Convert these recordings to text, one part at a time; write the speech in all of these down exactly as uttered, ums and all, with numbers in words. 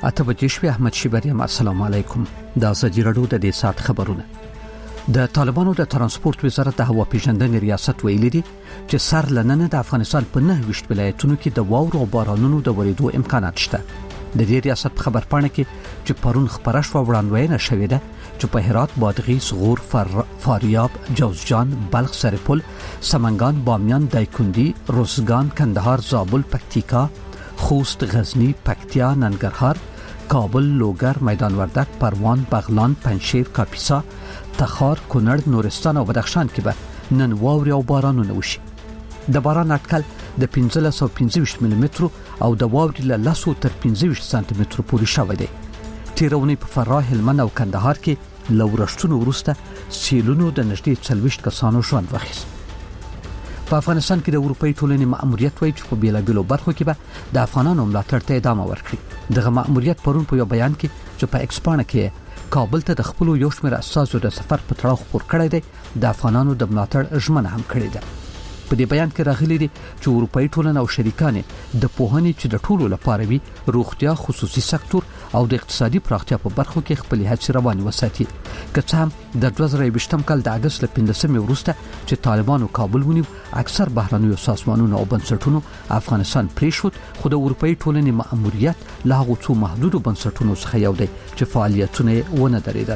اته بجې شوې. احمد شیبریم السلام علیکم. دا ازادي راډیو د دې سات خبرونه. د طالبانو د ترانسپورت وزارت د هوا پیژندنې ریاست ویلي دي چې سر لننه د افغانستان په نه ویشت ولایتونو کې د واورو او بارانونو د ورېدو امکانات شته. د دې ریاست په خبرپاڼه کې چې پرون خبره شوه وړاندوینه شوې ده چې په هرات، بادغیس، غور، فاریاب، جوزجان، بلخ، سرپل، سمنگان، بامیان، دایکنډي، روزګان، کندهار، زابل، پکتیکا، خوست، غزنی، پکتیا، ننګرهار، کابل، لوګر، میدان وردک، پروان، بغلان، پنجشیر، کاپیسا، تخار، کونړ، نورستان او بدخشان کې به نن واوري او بارانونه وشي. د باران اټکل د پنځه سوه پنځه ویشت ملي مترو او د واوري له لسو تر پنځه ویشت سانتي مترو پورې شوی دی. تیرونی په فراه، هلمند او کندهار کې لورشتونو وروسته سیلونو د نږدې څلوېښت کسانو ژوند واخیست. په افغانستان کې د اروپאי ټولنې مأموریت وایي چې په بیلابیلو برخو کې به د افغانانو ملاتړ ته ادامه ورکړي. دغه مأموریت پرون په یو بیان کې چې په ایکس پاڼه کې کابل ته د خپل یو شمېر اساسو د سفر په تړاو خبر کړی دی، د افغانانو د ملاتړ ژمنه هم کړې ده. په دې بیان کې راغلي دي چې اروپאי ټولنه او شریکان د پوهنې چې د ټولو لپاره وي، روغتیا، خصوصي سکتور او د اقتصادي پراختیا په برخو کې خپل هڅې روانې وساتي. که څه هم د دوه زره یوویشتم کال د اګست له پنځلسمې وروسته چې طالبانو کابل ونیو، اکثر بهرنیو سازمانونو او بنسټونو افغانستان پریښود، خو د اروپאי ټولنې مأموریت له هغو څو محدودو بنسټونو څخه یو دی چې فعالیتونه یې ونه درېدل.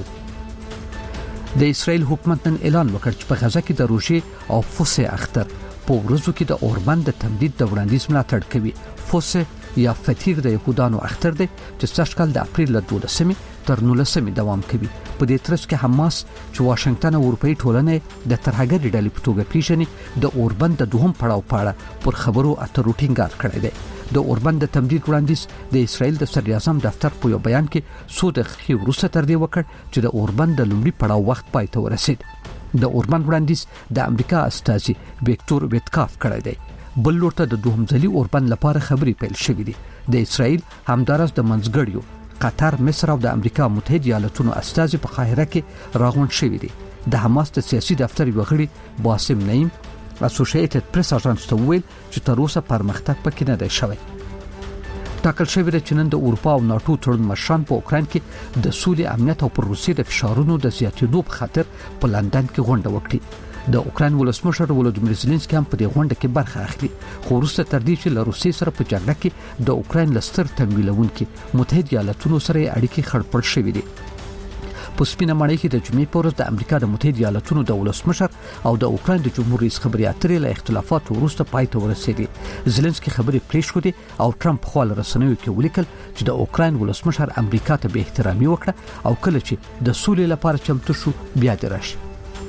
د اسرائیل حکومت نن اعلان وکړ چې په غزه کې د روژې او فوسه اختر په ورځو کې د اوربند د تمدید د وړاندیز ملاتړ کوي. فوسه یا فطیر د یهودانو اختر دی چې سږ کال د اپریل له دولسمې تر نولسمې دوام کوي. په دې ترڅ کې حماس چې واشنگټن او اروپאי ټولنه د ترهګرې ډلې په توګه پیژني، د اوربند د دوهم پړاو په اړه پر خبرو اترو ټینګار کړی دی. د اوربند د تمدید وړاندیز د اسرائیل د صدر اعظم دفتر په یو بیان کې څو دقیقې وروسته تر دې وکړ چې د اوربند د لومړي پړاو وخت پای ته ورسید. د اوربند وړاندیز د امریکا استازي ویکټور ویټکاف کړی دی. بل لور ته د دوهم ځلي اوربند لپاره خبري پیل شوې دي. د اسرائیل همدارس د منځګړیو قطر، مصر او د امریکا متحده ایالاتونو استازي په قاهره کې راغونډ شوي دي. د حماس د سیاسي دفتر یو غړي باسم نعیم اسوسییټډ پریس اژانس ته ویل چې تر اوسه پرمختګ پکې نه دی شوی. ټاکل شوی دی چې نن د اروپا او ناتو تړون مشران په اوکراین کې د سولې، امنیت او پر روسیې د فشارونو د زیاتېدو په خاطر په لندن کې غونډه وکړي. د اوکراین ولسمشر ولودیمیر زيلنسکي هم په دې غونډه کې برخه اخلي، خو وروسته تر دې چې له روسیې سره په جګړه کې د اوکراین لستر تمویلونکي متحده ایالاتونو سره اړیکې خړپړ شوې دي. په سپینه ماڼۍ کې د جمعې په ورځ د امریکا د متحده ایالاتونو د ولسمشر او د اوکراین د جمهور رئیس خبري اترې له اختلافاتو وروسته پای ته ورسېدي. زيلنسکي خبرې پریښودې او ټرمپ خو له رسنیو کې ولیکل چې د اوکراین ولسمشر امریکا ته به احترامي وکړه او کله چې د سولې لپاره چمتو شو بیا دې راشي.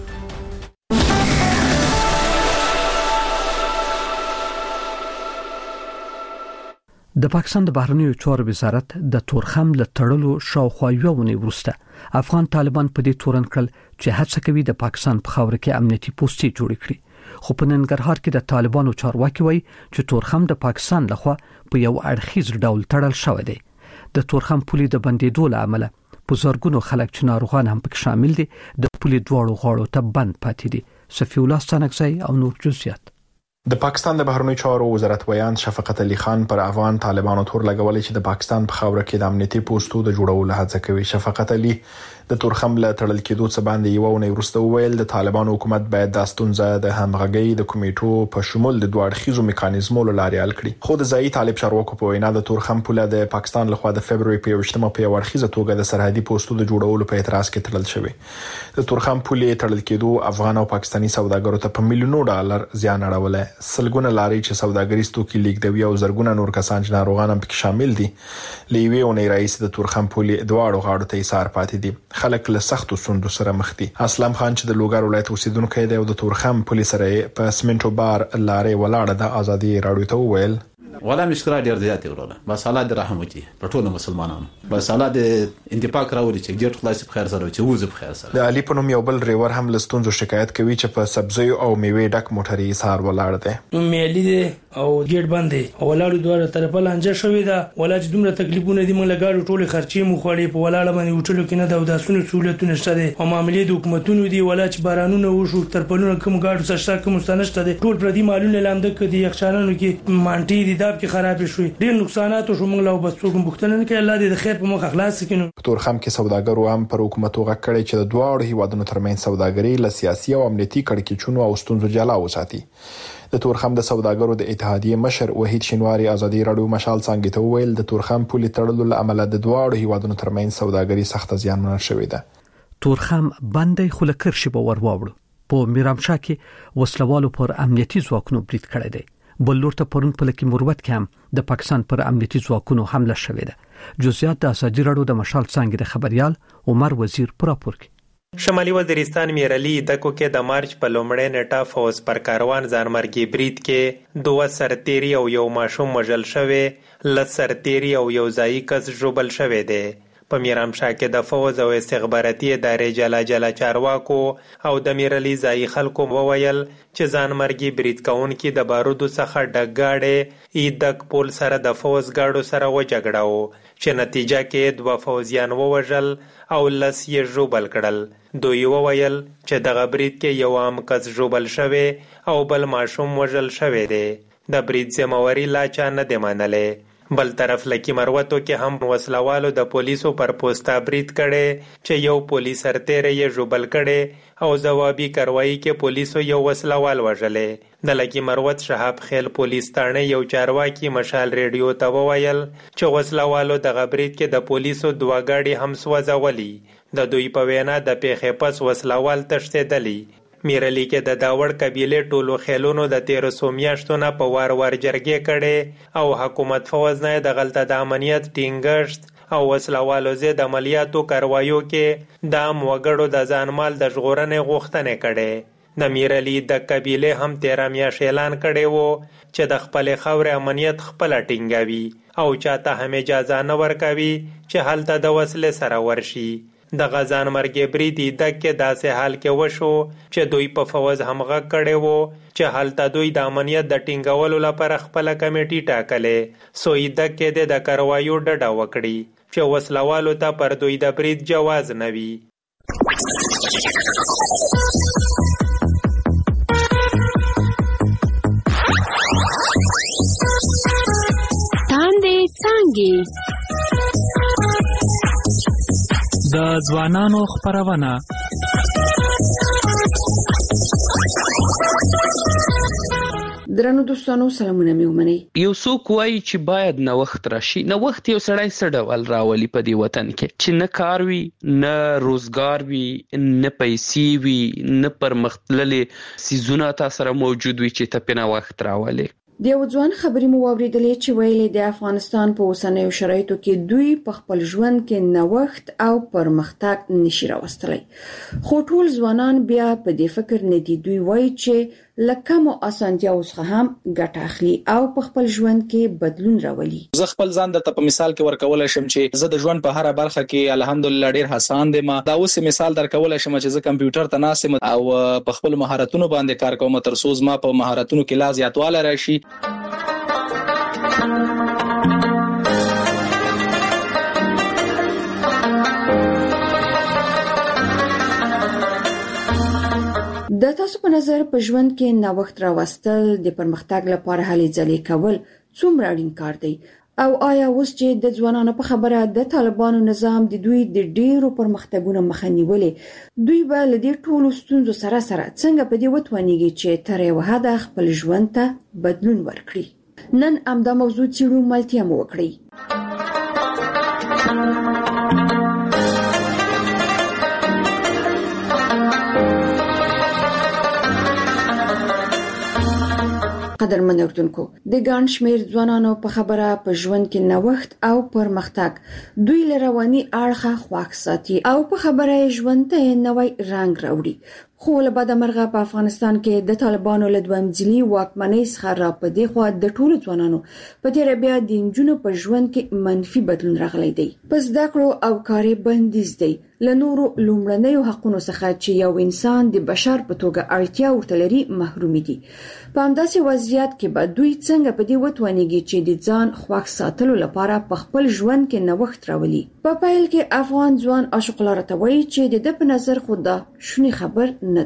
د پاکستان د بهرنیو چارو وزارت د تورخم له تړلو شاوخوا یو ونې وروسته افغان طالبان په دې تورن کړل چې هڅه کوي د پاکستان په خاوره کې امنیتي پوسټې جوړ کړي. خو په ننګرهار کې د طالبانو چارواکي وایي چې تورخم د پاکستان لخوا په یو اړخیز ډول تړل شوی دی. د تورخم پولې د بندېدو له امله په زرګونو خلک چې ناروغان هم پکې شامل دي د پولې دواړو غاړو ته بند پاتې دي. صفی الله ستانکزی او نور جزئیات. د پاکستان د بهرنیو چارو وزارت ویان شفقت علي خان پر افغان طالبانو تور لګولې چې د پاکستان په خاوره کې د امنیتي پوسټو د جوړولو هڅه کوي. شفقت علي د تورخم له تړل کېدو څخه باندې یو ونه وروسته ویل د طالبانو حکومت باید د ستونزه د همغږي د کمیټو په شمول د دوه اړخیزو میکانیزمو لارې حل کړي. خو د ځایي طالب چارواکو په وینا د تورخم پوله د پاکستان لخوا د فبرवरी په یوشتمه په ورخیزه توګه د سرحدي پوسټو د جوړولو په اعتراض کې تړل شوی. د تورخم پولې تړل کېدو افغان او پاکستاني سوداګرو ته په میلیونو ډالر زیان اړولې. سلګونه لارې چې سوداګریز توکي لیږدوي او زرګونه نور کسان چې ناروغان هم پکې شامل دي لیوي او نه رئیس د تورخم پولې دواړو غاړو ته ایثار پاتې دي. خلک له سختو سندو سره مخ دي. اسلام خان چې د لوګر ولایت اوسیدونکی دی او د تورخم پولیس سره په سمنټو بار لارې ولاړه د ازادي راډیو ته ویل ولا مشکل ډیر زیات وروله بس الله دې رحم وکړي په ټولو مسلمانانو بس الله دې انتفاق راوړي چې ګټ خلاص په خیر سره چې وځي په خیر سره. د علي په نوم یو بل ریور هم لستونزو شکایت کوي چې په سبزی او میوه ډک موټري سار ولاړ دی. میلي دي او ګټ باندې ولاړو دوه طرفه لانجه شوې ده ولا چې دومره تکلیفونه دي موږ لګاړو ټوله خرچې مو خوري په ولاړه باندې وټلو کې نه د داسونو سہولتونه شته دي او معاملې د حکومتونو دي ولا چې بارانونه وشو ترپلونه کوم ګاډو سشته کوم ستنشته دي ټول پردي مالونه لاندې کړي یخچالانو کې مانټي دي دا تیزاب کې خراب شوي ډېر نقصانات شو موږ له بس څوک مختنن کې الله دې د خیر په مخ اخلاص کینو. په تورخم کې سوداګرو هم پر حکومت وغکړي چې د دواړو هیوادونو ترمنځ سوداګري له سیاسي او امنیتي کړکېچونو او ستونزو جلا وساتي. د تورخم د سوداګرو د اتحادیې مشر وحید شینواری ازادي رادیو مشال څنګه ته ویل د تورخم پولي تړلو له امله د دواړو هیوادونو ترمنځ سوداګري سخت زیانمن شوې ده. تورخم باندې خلکر شي باور واوړو په میرامشاه کې وسلوالو پر امنیتي ځواکونو برید کړی دی. بل لور ته پرون په لکه مروت کې هم د پاکستان پر امنیتي ځواکونو حمله شوې ده. جزئیات د ازادي رادیو د مشال څنګه د خبريال عمر وزیر پر راپور کې. شمالي وزیرستان میرعلی دکو کې د مارچ په لومړۍ نیټه فوز پر کاروان ځانمرګي برید کې دوه سرتيري او یو ماشوم وژل شوی، لس سرتيري او یو ځایي کس ژوبل شوی دی. په میرامشاه کې د فوز او استخباراتي ادارې جلا جلا چارواکو او د میرعلی ځایي خلکو وویل چې ځانمرګي برید کوونکي د بارودو څخه ډګاړې ایدک پول سره د فوز ګاډو سره وجګړاو چې نتیجه کې دوه فوزیان ووژل او لس یې ژوبل کړل. دوی وویل چې دغه برید کې یو عام کس ژوبل شوی او بل ماشوم وژل شوی دی. د برید ذمہواری لا چا نه دی منلې. بل طرف لکی مروتو کې هم وسلوالو د پولیسو پر پوسټا برید کړي چې یو پولیس سرتیری یې ژوبل کړي او ځوابي کاروایی کې پولیسو یو وسلوال وژلې. د لکی مروت شهاب خیل پولیس تانه یو چارواکي مشال ریډیو ته وویل چې وسلوالو د غبرید کې د پولیسو دوه گاډي هم سوځولي. د دوی په وینا د پیښې پس وسلوال تښتېدلی. میرعلی کې د داوړ قبیلې ټولو خیلونو د تیرو سو میاشتو نه په وار وار جرګې کړي او حکومت فوز نه د غلطه د امنیت ټینګښت او وسلوالو زید عملیاتو کاروایو کې د عام وګړو د ځانمال د ژغورنې غوښتنې کړي. د میرعلی د قبیلې هم تیره میاشت اعلان کړی وو چې د خپلې خاورې امنیت خپله ټینګوي او چاته هم اجازه نه ورکوي چې هلته د وسلې سره ورشي. د غزان مرګ برید د کې داسې حال کې وشو چې دوی په فوز هم غږ کړي وو چې هلته دوی د امنیت د ټینګولو لپاره خپل کمیټي ټاکلې. سو د کې د کاروایو ډډه وکړي چې وسلوالو ته پر دوی د برید جواز نه وي. تاندې څنګه د ځوانانو خبرونه درنو دوستانو سلامونه مې ومنئ. یو څوک وایي چې باید نوښت راشي. نوښت یو سړی څه ډول راولي په دې وطن کې چې نه کار وي، نه روزګار وي، نه پیسې وي، نه پرمختللې څیزونه تاسو سره موجود وي چې ته په نوښت راولي. د یو ځوان خبرې مو واورېدلې چې ویلي د افغانستان په اوسنیو شرایطو کې دوی په خپل ژوند کې نوښت او پرمختګ نشي راوستلی. خو ټول ځوانان بیا په دې فکر نه دي. دوی وایي چې لکه مو اسانتیاو څخه هم ګټه اخلي او په خپل ژوند کې بدلون راولي. زه خپل ځان د په مثال کې ورکول شم چې زه د ژوند په هر برخه کې الحمدلله ډیر حسان دي. ما دا اوس مثال درکول شم چې زه کمپیوټر ته ناسم او په خپل مهارتونو باندې کار کوم تر څو ما په مهارتونو کې لا زیاتواله راشي. د تاسو په نظر په ژوند کې نوښت راوستل د پرمختګ لپاره هلې ځلې کول څومره اړین کار دی؟ او آیا اوس چې د ځوانانو په خبره د طالبانو نظام د دوی د ډیرو پرمختګونو مخه نیولې، دوی به له دې ټولو ستونزو سره سره څنګه په دې وتوانیږي چې تر یو حده خپل ژوند ته بدلون ورکړي؟ نن همدا موضوع څیړو، ملتیا مو وکړئ. قدرمن اردوونکو، د ګڼ شمېر ځوانانو په خبره په ژوند کې نوښت او پرمختګ دوی له رواني اړخه خواږ ساتي او په خبره ژوند ته نوی رنګ راوړي. خو له بده مرغه په افغانستان کې د طالبانو له دویم ځلي واکمنۍ څخه را په دې خوا د ټولو ځوانانو په تېره بیا د نجونو په ژوند کې منفي بدلون راغلی دی. په زده کړو او کاري بندیز دی، له نورو لومړنیو حقونو څخه چې یو انسان د بشر په توګه اړتیا ورته لري محرومي دي. په همداسې وضعیت کې به دوی څنګه په دې وتوانیږي چې د ځان خوښ ساتلو لپاره په خپل ژوند کې نوښت راولي؟ په پیل کې افغان ځوان عاشق لاره ته وایي چې د ده په نظر خو دا شونې خبر نه ده.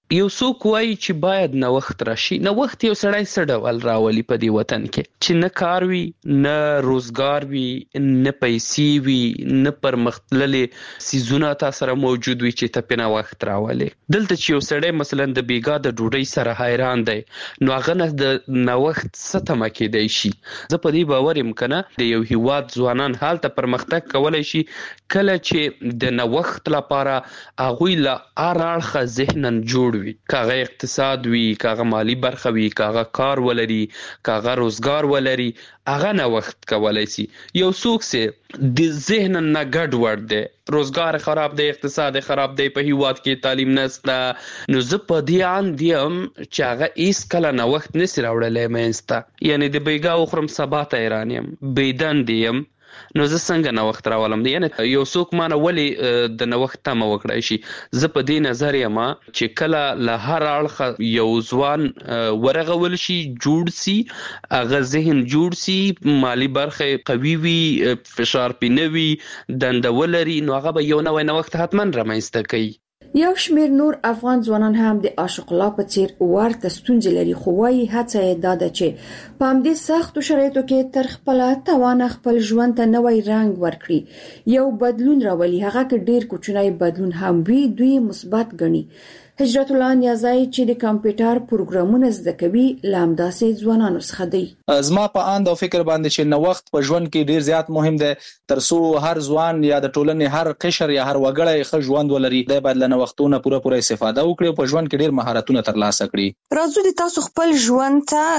یو څوک وایي چې باید نوښت راشي. نوښت یو سړی څه ډول راولي په دې وطن کې چې نه کار وي، نه روزګار وي، نه پیسې وي، نه پرمختللې څیزونه تا سره موجود وي چې ته پې نوښت راولې. دلته چې یو سړی مثلا د بیګا د ډوډۍ سره حیران دی، نو هغه نه د نوښت څه تمه کېدی شي. زه په دې باور یم که نه د یو هیواد ځوانان هلته پرمختګ کولی شي کله چې د نوښت لپاره هغوی له هر اړخه ذهناً جوړ وي، کاغه اقتصاد وي، کاغه مالی برخه وي، کاغه کار ولري، کاغه روزګار ولري، هغه نوښت کولی شي. یو څوک چې د ذهن نه ګډ وډ دی، روزګار خراب دی، اقتصاد خراب دی، په هیواد کې تعلیم نشته، نو زه په دې اند یم چې هغه هېڅکله نوښت نشي راوړلی منځ ته. یعنې د بیګا وخورم سبا ته حیران یم، بېدندې یم، نو زه څنګه نوښت راولم؟ یعنې یو څوک مانه ولې د نوښت تمه وکړای شي؟ زه په دې نظر یم چې کله له هر اړخه یو ځوان ورغول شي، جوړ سي، هغه ذهن جوړ سي، مالی برخه قوي وي، فشار پې نه وي، دنده ولري، نو هغه به یو نوی نوښت حتما رامنځته کوي. یو شمیر نور افغان ځوانان هم د عاشق الله په څیر ورته ستونزې لري، خو وايي هڅه یې دا ده چې په همدې سختو شرایطو کې تر خپله توانه خپل ژوند ته نوی رنګ ورکړي، یو بدلون راولي. هغه که ډیر کوچنی بدلون هم وي، دوی مثبت ګڼي. هجرت الله نیازی چې د کمپیوټر پروګرامونه زده کوي له همداسې ځوانانو څخه دی. زما په اند او فکر باندې چې نوښت په ژوند کې ډیر زیات مهم دی، تر څو هر ځوان یا د ټولنې هر قشر یا هر وګړی ښه ژوند ولري، دی باید له نوښتونو پوره پوره استفاده وکړي او په ژوند کې ډیر مهارتونه ترلاسه کړي. راځو د تاسو خپل ژوند ته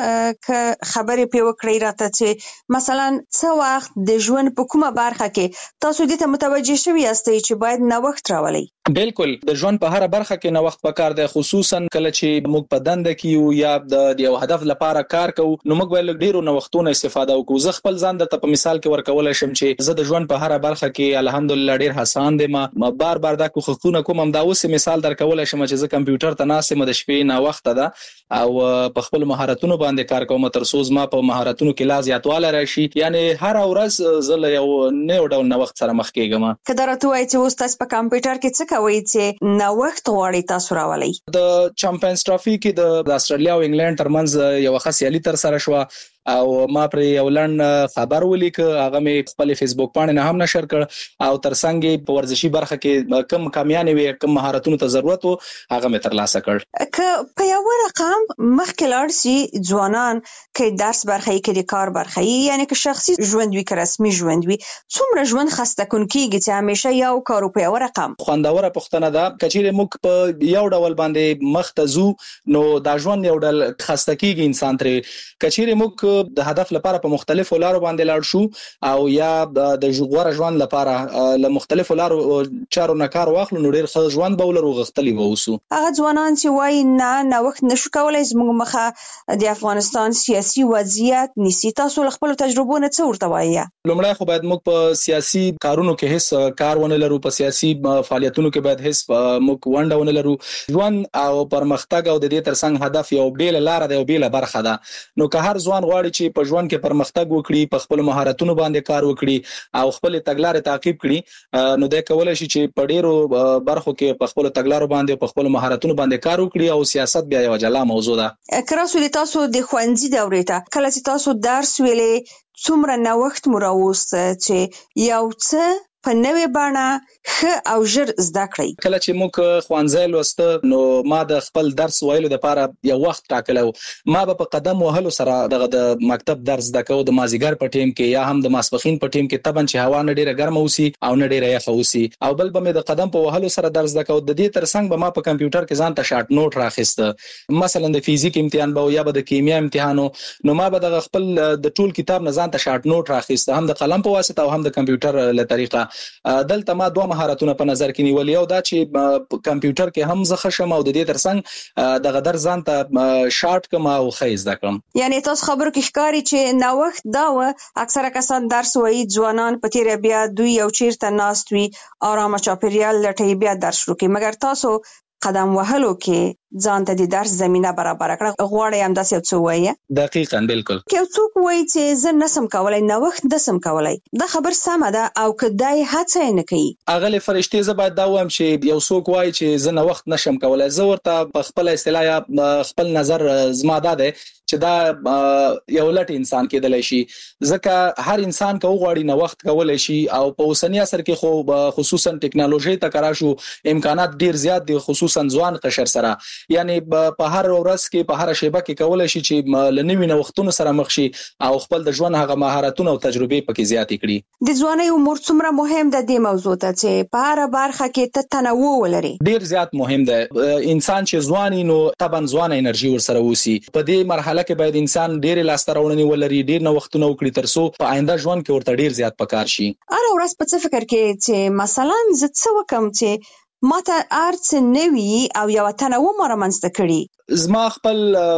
که خبرې پې وکړئ راته چې مثلا څه وخت د ژوند په کومه برخه کې تاسو دې ته متوجه شوي یاستئ چې باید نوښت راولئ؟ بالکل، د ژوند په هر برخه کې نوښت پکار دی، خصوصا کله چې موږ په دنده کې یو یا د یو هدف لپاره کار کوو، نو موږ باید ډیرو نوښتونو استفاده وکړو. زه خپل ځان درته په مثال کې ورکولای شم چې زه د ژوند په هر برخه کې الحمدلله ډیر حسان یم، ما بار بار دا کوښښونه کوم. هم دا اوس مثال درکولای شم چې زه کمپیوټر ته ناست یم، د شپې ناوخته ده او په خپل مهارتونو باندې کار کوم، تر څو زما په مهارتونو کې لا زیاتوالی راشي. یعنی هر ورځ زه له یو نوي ډول نوښت سره مخ کېږم. که دا راته وایي چې اوس تاسو په کمپیوټر کې څه کوئ چې نوښت غواړئ تاسو راولئ؟ د چمپیونز ټرافي کې د استرالیا او انګلند ترمنځ یو ښه سیالي تر سره شوه او ما پر یو لنډ خبر ولیک، هغه مې خپل فیسبوک باندې نه هم نشر کړ او ترڅنګ په ورزشي برخه کې کم کامیانې وي، کم مهارتونو ته ضرورت وو، هغه مې ترلاسه کړ. که په یو رقم مخکې لاړ شي ځوانان، که درس برخه کې د کار برخه یعنی که شخصي ژوند وي که رسمي ژوند وي، څومره ژوند خسته کونکیږي چې همیشه یو کار په یو رقم؟ خوندوره پوښتنه ده. کچېرې موږ په یو ډول باندې مخ ته ځو نو دا ژوند یو ډول خسته کیږي انسان ترې. کچېرې موږ د هدف لپاره په مختلفو لارو باندې لاړ شو او یا د غوره ژوند لپاره له مختلفو لارو چارو نه کار واخلو، نو ډیر ښه ژوند به ولرو، غښتلي به اوسو. هغه ځوانان چې وایي نه نوښت نشو کولی، زموږ مخه د افغانستان سیاسي وضعیت نیسي، تاسو له خپلو تجربو نه څه ورته وایي؟ لومړی خو باید موږ په سیاسي کارونو کې هیڅ کار ونه لرو، په سیاسي فعالیتونو کې باید هیڅ موږ ونډه ونه لرو. ژوند او پرمختګ او د دې ترڅنګ هدف یو بیل لاره ده، یو بیل برخه ده. نو که هر ځوان غواړي چې په ژوند کې پرمختګ وکړي، په خپل مهارتونو باندې کار وکړي او خپل تګلارې تعقیب کړي، نو دا کولای شي چې په ډیرو برخو کې په خپل تګلارو باندې په خپل مهارتونو باندې کار وکړي او سیاست بیا یو جلا موضوع ده. کراسو د تاسو د ښوونځي دورې ته کله چې تاسو درس ویلې، څومره نوښت مو راوسته چې یو څه په نوې بڼه ښه او ژر زده کړئ؟ کله چې موږ ښوونځی لوسته، نو ما د خپل درس ویلو لپاره یو وخت ټاکلی و. ما به په قدم وهلو سره دغه د مکتب درس زده کوو، د مازدیګر په ټیم کې یا هم د ماسپښین په ټیم کې، طبعا چې هوا نه ډیره ګرمه اوسي او نه ډیره یخه اوسي، او بل به مې د قدم په وهلو سره درس زده کوو. د دې ترڅنګ به ما په کمپیوټر کې ځان ته شارټ نوټ راخیسته، مثلا د فزیک امتحان به یا به د کیمیا امتحانو، نو ما به د خپل د ټول کتاب نه ځان ته شارټ نوټ راخیسته، هم د قلم په واسطه او هم د کمپیوټر له طریقه. دلته ما دوه مهارتونه په نظر کې نیولې، یو دا چې کمپیوټر کې هم زه ښه شم او د دې ترڅنګ دغه درس ځان ته شارټ کړم او ښه زده کړم. یعنی تاسو خبرو کې ښکاري چې نوښت دا و اکثره کسان درس وایي، ځوانان په تیره بیا دوی یو چیرته ناست وي، آرامه چاپیریال لټوي، بیا درس شروع کوي، مګر تاسو قدم وهلو کې ځان ته د درس زمينه برابر کړه. غواړي هم داسې څه وایي؟ دقیقاً بالکل. که څوک وایي چې زه نسم کولای نوښت نسم کولای، دا خبر سمه ده او کدای هڅه نه کوي. اغلی فرشتي زه باید دا وایم چې یو څوک وایي چې زه نوښت نشم کولای، زه ورته په خپل اصطلاح یا خپل نظر زما دا ده چې دا یو لټ انسان کېدلی شي، ځکه هر انسان که وغواړي نوښت کولای شي او په اوسنی عصر کې خو خصوصا ټکنالوژي ته کارا شو امکانات ډیر زیات دي، خصوصا ځوان قشر سره، یعنی په هر ورځ کې په هر شیبه کې کولای شي چې لنوي نوښتونو سره مخ شي او خپل د ژوند هغه مهارتونه او تجربې پکې زیاتې کړي. د ځوانۍ عمر څومره مهم ده د موضوع ته چې په هر برخه کې ته تنوع ولري؟ ډیر زیات مهم ده. انسان چې ځواني نو طبعا ځوان انرژي ورسره وسی، په دې مرحله کې باید انسان ډیر لاستراوړنی ولري، ډیر نوښتونه وکړي ترڅو په آینده ژوند کې ورته ډیر زیات پکار شي. هر ورځ په څه فکر کې چې مثلا زه څه وکم چې ماته ارڅ نوي او یو تنوع مرمنځته کړي. زما خپل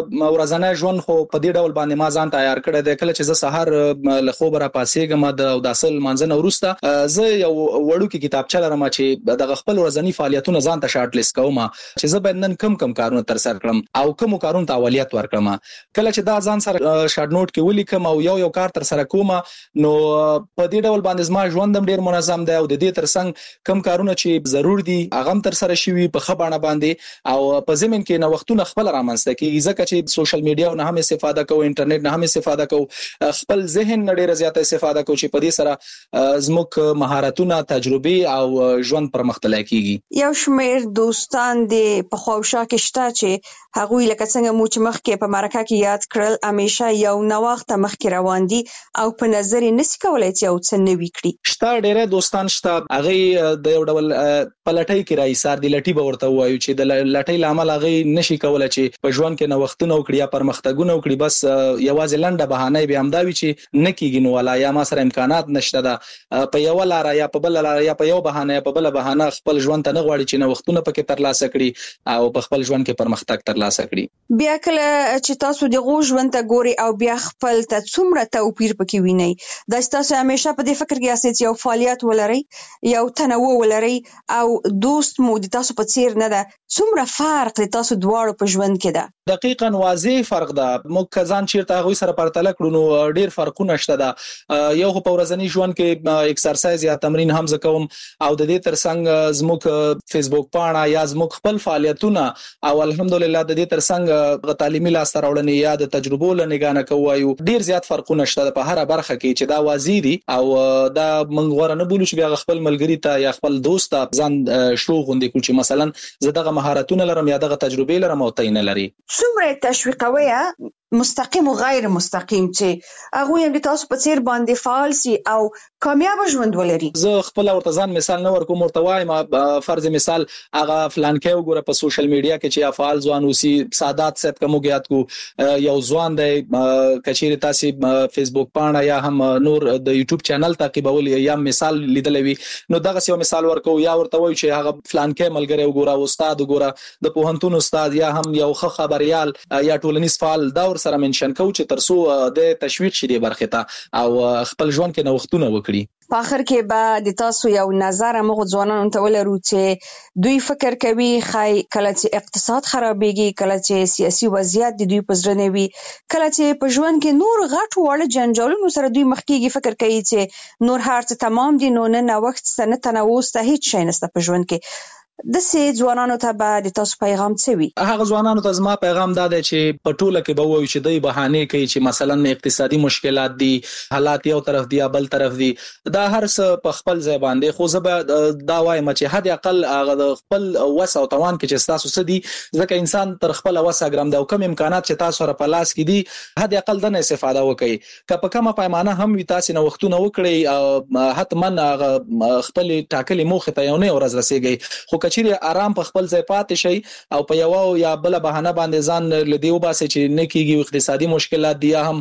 ورځنی ژوند خو په دې ډول باندې ما ځان تیار کړی دی. کله چې زه سحر له خوبه را پاسېږم د اوداسل منځنه وروسته زه یو وړوکی کتابچه لرم چې دغه خپل ورځنی فعالیتونه ځان ته شارټ لیست کوم چې زه باید نن کم کم کارونه تر سره کړم او کوم کارونه ته اولویت ورکړم. کله چې دا ځان سره شارټ نوٹ کې ولیکم او یو یو کار تر سره کوم نو په دې ډول باندې زما ژوند هم ډیر منظم دی او د دې ترڅنګ کم کارونه چې ضرور دي هغه تر سره شوي په خبرونه باندې او په زمين کې نوښتونه خپل رامنځته کیږي، ځکه چې سوشل میډیا نه هم استفاده کوو، انټرنیټ نه هم استفاده کوو، خپل ذهن نه ډیره زیاته استفاده کوو چې په دې سره زموږ مهارتونه، تجربې او ژوند پرمختللی کیږي. یو شمېر دوستان د په خواوشا کې شته چې هغوی لکه څنګه مو چې مخکې په مرکه کې یاد کړل همیشه یو نوښت مخکې روان دي او په نظر یې نشي کولای چې یو څه نوي کړي. شته ډیره دوستان شته هغه د یو ډول پلټۍ کې راایسار دي، لټي به ورته وایو چې د لټۍ لامل هغه نشي کولای چې په ژوند کې نوښتونه وکړي یا پرمختګونه وکړي، بس یوازې لنډه بهانه به همدا وي چې نه کیږي نو ولا یا ما سره امکانات نشته ده په یو لار یا په بل لار یا په یو بهانه یا په بل بهانه خپل ژوند ته نه غواړي چې نوښتونه پکې ترلاسه کړي او په خپل ژوند کې پرمختګ ترلاسه کړي. بیا کله چې تاسو د غو ژوند ته ګوري او بیا خپل ته څومره توپیر پکې ویني، دا تاسو همیشه په دې فکر کې یاست چې یو فعالیت ولري، یو تنوع ولري او دوست مو د تاسو په څیر نه ده، څومره فرق د تاسو دواړو په ژوند کې ده؟ دقیقاً واضح فرق ده. موږ ځان چیرته هغه سره پرتله کړو نو ډیر فرقونه شته ده. یو په ورځنی ژوند کې ایکسرسایز یا تمرین هم زکوم او د دې ترڅنګ زموږ فیسبوک پاڼه یا زموږ خپل فعالیتونه او الحمدلله د دې ترڅنګ تعلیمي لاسته راوړنې یا د تجربو له نگاه کوو ډیر زیات فرقونه شته په هر برخه کې چې دا واضح دي او دا موږ غوړه نه بولو چې بیا خپل ملګری ته یا خپل دوست ته ځان شو غونډې کو چې مثلا زه دغه مهارتونه لرم یا دغه تجربې لرم او ته نه لري. څومره تشویقوي مستقیم او غیر مستقیم چې هغه هم د تاسو په څیر باندې فعال سي او کامیاب ژوند ولري؟ زه خپل ورته ځان مثال نه ورکوم، ورته وایم فرض مثال هغه فلان کې وګوره په سوشل میډیا کې چې افعال ځوان اوسي سادات صاحب کوم یاد کو یو ځوان دی کچېری تاسو فیسبوک پاڼه یا هم نور د یوټیوب چینل تعقیبول یا مثال لیدلوي نو دغه یو مثال ورکو یا ورته وای چې هغه فلان کې ملګری وګوره استاد وګوره د پوهنتون استاد یا هم یو ښه خبريال یا ټولنیز فعال دا ور سره منشن کو چې ترسو د تشویق شې دی برخه ته او خپل ژوند کې نوښتونه وکړي. په اخر کې به د تاسو یو نظر موږ ځوانانو ته ولرو چې دوی فکر کوي خای کله چې اقتصاد خرابېږي، کله چې سیاسي وضعیت د دوی په زړه نه وي، کله چې په ژوند کې نور غټ وړ جنجالونو سره دوی مخ کېږي، فکر کوي چې نور هر څه تمام دي نو نه نوښت څه نه تنوع څه هیڅ شي نشته په ژوند کې. د سې ځوانانو ته به د تاسو پیغام څه وي؟ هغه ځوانانو ته زما پیغام دا دی چې په ټوله کې به وایي چې دوی بهانه کوي چې مثلا اقتصادي مشکلات دي، حالات یو طرف دی یا بل طرف دی، دا هر څه په خپل ځای باندې خو زه به دا وایم چې حد اقل هغه خپل وس او توان کې چې تاسو څه دي ځکه انسان تر خپل وس ګرام دا کوم امکانات چې تاسو سره په لاس کې دي حد اقل د نه استفاده وکړي. که په کومه پیمانه هم وي تاسو نو وختونه وکړي حتمن هغه خپل ټاکلي موخه ته یو نه ورځ رسیږي، خو کچېری آرام په خپل ځای پاتې شي او په یو یا بل بهانه باندې ځان لدی وباسي چې نه کیږي اقتصادي مشکلات دي یا هم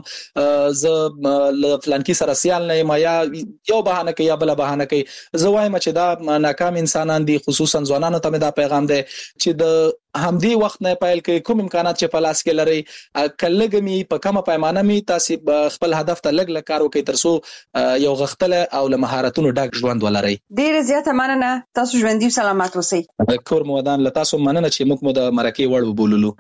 ز فلانکی سره سیال نه ما یا یو بهانه کوي یا بل بهانه کوي. زه وایم چې دا ناکام انسانان دي، خصوصا ځوانانو ته دا پیغام دی چې د همدې وخت نه پایل کې کوم امکانات چې په لاس کې لري کلهګمی په کومه پیمانه می تاسو خپل هدف ته لګ لګ کار وکړئ ترڅو یو غختله او له مهارتونو ډک ژوند ولرئ. ډیر زیاته مننه، تاسو ژوندۍ سلامات اوسئ. کور مودان له تاسو مننه چې موږ مو د مرکه وړ وبوللو.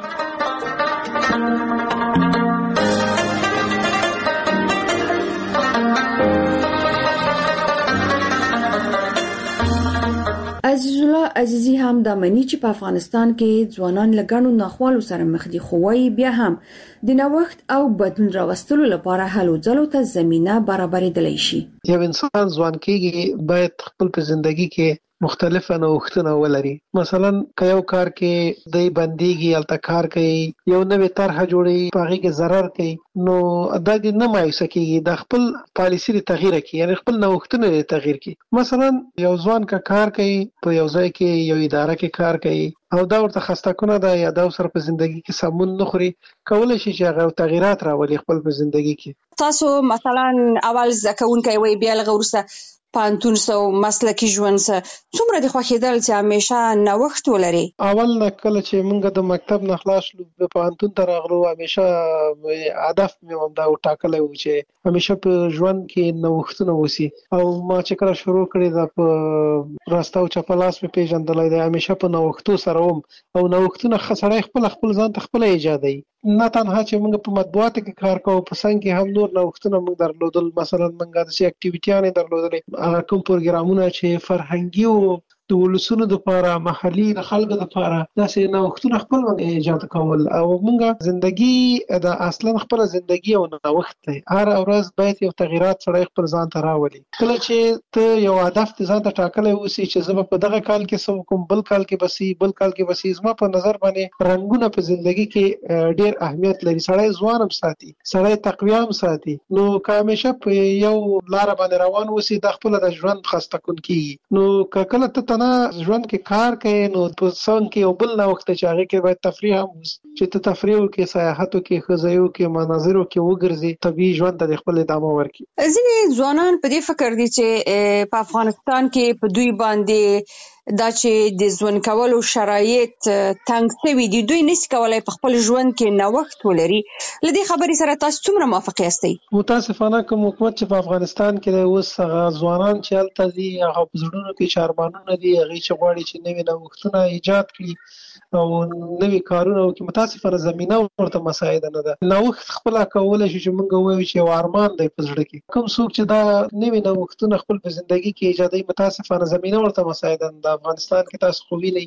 عزیز الله عزیزی هم د منی چې په افغانستان کې ځوانان لګانو ناخوالو سره مخ دي، خو وايي بیا هم د نوښت او بدلون راوستلو لپاره هلو ځلو ته زمينه برابرېدلی شي. یو انسان ځوان کېږي باید خپل په ژوندۍ کې مختلفه نوښتونه ولري. مثلا که یو کار کې د بنديږي الته کار کوي، یو نوې طرحه جوړي، په هغه کې ضرر کوي، نو دا د نه مایوسه کېږي، د خپل پالیسي لري تغییر کوي، یعنی خپل نوښتونه لري تغییر کوي. مثلا یو ځوان کا کار کوي په یو ځای کې یو اداره کې کار کوي او دا ورته خسته کنه ده یا دا سره په ژوندۍ کې سمون نه خوري، کولای شي چې هغه تغیرات راولي خپل په ژوندۍ کې. تاسو مثلا اول ځکهونکي وي بیا لغورسته پانتون سو مسلکی ژوند سره څومره د خوښیدل چې همیشه نوښت ولري؟ اول نه کله چې موږ د مکتب نه خلاص شو په پانتون ته راغلو، همیشه هدف مې هم دا وټاکلی و چې همیشه په ژوند کې نوښتونه وسی، او ما چې کله شروع کړی دا په راسته او چپلاس مې پیژندلی دی، همیشه په نوښتو سره وم او نوښتونه سړی خپل خپل ځان ته خپل ایجادوي. نه تنها چې موږ په مطبوعاتو کې کار کوو، په څنګ کې هم نور نوښتونه موږ درلودل. مثلا موږ داسې اکټیویټیانې درلودلې هغه کوم پروګرامونه چې فرهنګي او د ولسونو لپاره، محلي خلکو لپاره داسې نوښتونه خپل موږ ایجاد کول. او موږ ژوندۍ د اصلا خپل ژوندۍ او نوښت دی، هر ورځ باید یو تغیرات سره خپل ځان ته راولي. کله چې ته یو هدف ته ځان ته ټاکلی اوسې چې زه په دغه کال کې څه وکړم، بل کال کې بسي بل کال کې بسي، زما په نظر باندې رنګونه په ژوندۍ کې ډېر اهمیت لري. سړی ځوان هم ساتي، سړی تقویه هم ساتي. نو که همیشه په یو لار باندې روان اوسې د خپل د ژوند خسته کون کیږي. نو که کله ته نه ژوند کې کار کوي نو په څنګ کې یو بل نوښت چې هغه کې باید تفریح هم چې ته تفریح وکړې، سیاحت وکړې، ښځایو کې مناظرو کې وګرځې، طبیعي ژوند ته خپل ادامه ورکړي. ځینې ځوانان په دې فکر دي چې په افغانستان کې په دوی باندې دا چې د ژوند کولو شرایط تنګ شوي دي، دوی نشي کولای په خپل ژوند کې نوښت ولري. له دې خبرې سره تاسو څومره موافق یاستئ؟ متاسفانه کوم حکومت چې په افغانستان کې دی اوس هغه ځوانان چې هلته دي هغه په زړونو کې چې ارمانونه دي، هغوی چې غواړي چې نوي نوښتونه ایجاد کړي او نوي کارونه وکړي، متاسفانه زمینه ورته مساعده نه ده. نوښت خپله کولی شي چې موږ ووایو چې یو ارمان دی په زړه کې. کوم څوک چې دا نوي نوښتونه خپل په زندګي کې ایجادوي، متاسفانه زمینه ورته مساعده نه ده. افغانستان کې تاسو خو وینئ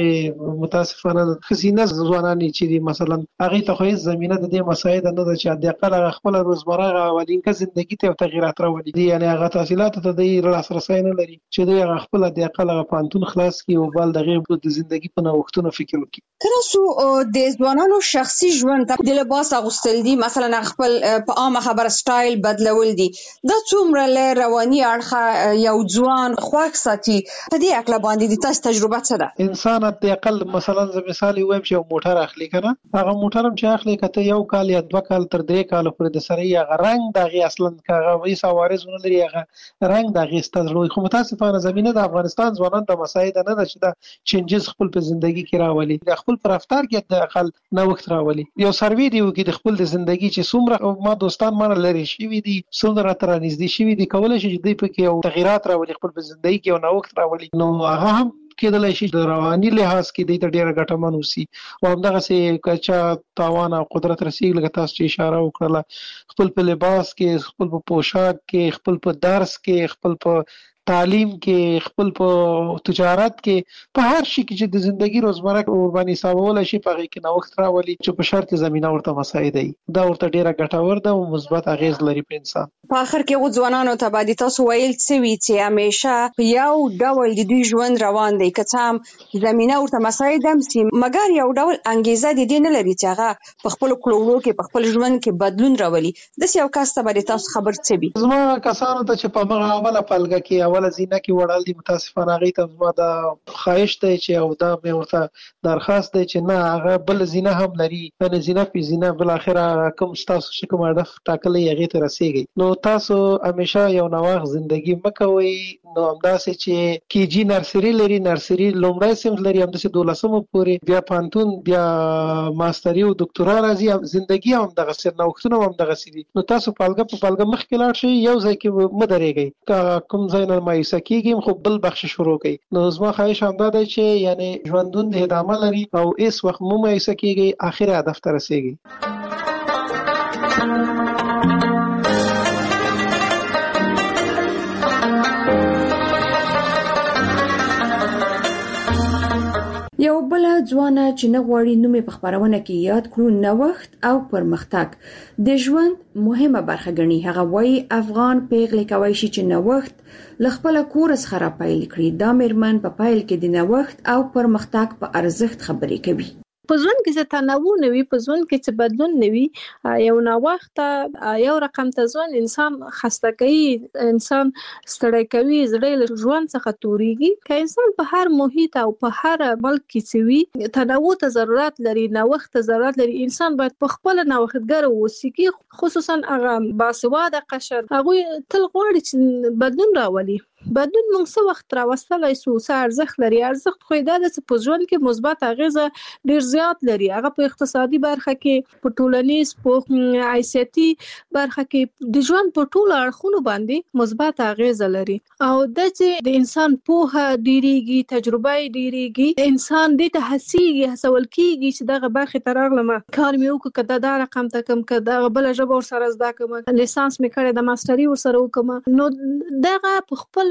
چې متاسفانه ښځینه ځوانان چې دي مثلا هغوی ته خو هېڅ زمینه د دې مساعده نه ده چې حداقل هغه خپله روزمره هغه اولینکه زندګي ته یو تغیرات راولي، یعنې هغه تحصیلاتو ته دوی لاسرسی نه لري چې دوی هغه خپل حداقل هغه پوهنتون خلاص کړي او بل د هغې د زندګي په نوښتونو فکر وکړي. تاسو د ځوانانو شخصي ژوند ته د لباس اغوستل دي، مثلا خپل په عامه خبره سټایل بدلول دي، دا څومره له رواني اړخه یو ځوان خوښ ساتي؟ په دې اړه باندې د تاسو تجربه څه ده؟ انسان د اقل مثلا زه مثال وایم چې یو موټر اخلي کنه، هغه موټر هم چې اخلي کته یو کال یا دوه کال تر درې کال پورې د سره هغه رنگ د هغه اصلا هغه وې سوارز ونه لري، هغه رنگ د هغه ستړي. خو متاسفانه زمينه د افغانستان ځوانان ته مساعده نه ده چې دا چینجز خپل په ژوندۍ کې راولي، د خپل پر رفتار کې د اقل نوښت راولي. یو سروې دی وکړي د خپل د ژوندۍ چې څومره ما دوستان مانه لري شي دي، څومره تر نږدې شي دي، کولای شي چې دوی په کې یو تغیرات راولي، خپل په ژوندۍ کې یو نوښت راولي. نو هغه هم کېدلای شي د رواني لحاظ کې دوی ته ډېره ګټمن اوسي. او همدغسې که چا تاوان او قدرت رسېږي لکه تاسو چې اشاره وکړله، خپل په لباس کې، خپل په پوشاک کې، خپل په درس کې، خپل په تعلیم کې، خپل په تجارت کې، په هر شي کې چې د ژوندۍ روزمره باندې حسابولی شي په هغې کې نوښت راولي چې په شرط زمینه ورته مساعده وي. دا ورته ډېره ګټور ده او مثبت اغېز لري په انسان. په آخر کې هغو ځوانانو ته باندې تاسو ویل څه وي چې همیشه په یو ډول د دوی ژوند روان دی، که څه هم زمینه ورته مساعده هم سي، مګر یو ډول انګیزه د دې نه لري چې هغه په خپلو کړو کې په خپل ژوند کې بدلون راولي. داسې یو کس ته باندې تاسو خبر څه وي؟ زما کسانو ته چې په هغه اوله پلګه کې اوله زینه کې وړل دي متاسفانه هغه ته زما د خواهش دی چې او دا مې ورته درخواست دی چې نه هغه بل زینه هم لري یعنی زینه په زینه بل اخره کوم تاسو چې کوم هدف ټاکلی هغه ته رسیږي. نو تاسو همیشه یو نوښت ژوندۍ مکوئ. نو همداسې چې کی جی نرسري لري نرسري لومړی صنف لري همداسې دولسمه پورې بیا پانتون بیا ماستري او دکتورا راځي ژوندۍ هم دغه سر نوښتونه هم دغه سړي. نو تاسو پالګه په پالګه مخکې لاړ شئ یو ځای کې مه درېږئ کوم ځای نه مایوسه کېږئ خو بل بخش شروع کړئ. نو زما خواهش همدا دی چې یعنی ژوندون د ادامه لري او هیڅ وخت مه مایوسه کېږئ اخر هدف ته رسیږئ. یو بل ځوانه چې نه غواړي نومې په خبرونه کې یاد کړو نوښت او پرمختګ د ژوند مهمه برخه ګڼي. هغه وایي افغان پیغلې کوي چې نوښت ل خپل کور څخه را پیل کړي. دا مېرمن په پایل کې د نوښت او پرمختګ په ارزښت خبرې کوي. په ژوند کې چې تنوع نه وي په ژوند کې چې بدلون نه وي یو نوښت یو رقم ته ژوند انسان خسته کوي انسان ستړی کوي زړه له ژوند څخه توريږي. که انسان په هر محیط او په هر ملک کې چې وي تنوع ته ضرورت لري نوښت ته ضرورت لري. انسان باید په خپل نوښتګر اوسي خصوصا هغه باسواده قشر هغه تل غواړي چې بدلون راولي. بدلون موږ څه وخت راوستلای سو څه ارزښت لري ارزښت خو دا د په ژوند کې مثبت اغیزه ډیر زیات لري. هغه په اقتصادي برخه کې په ټولنیز په آی سی ټي برخه کې د ژوند په ټولو اړخونو باندې مثبت اغیزه لري او د چې د انسان پوهه ډیریږي تجربه ډیریږي انسان د ته هڅيږي هڅول کیږي چې دغه برخه ترغلمه کار مې وکړ کده دا رقم ته کم کده بل ژبه ور سره زده کوم لیسانس مې کړی د ماستري ور سره وکم. نو دغه په خپل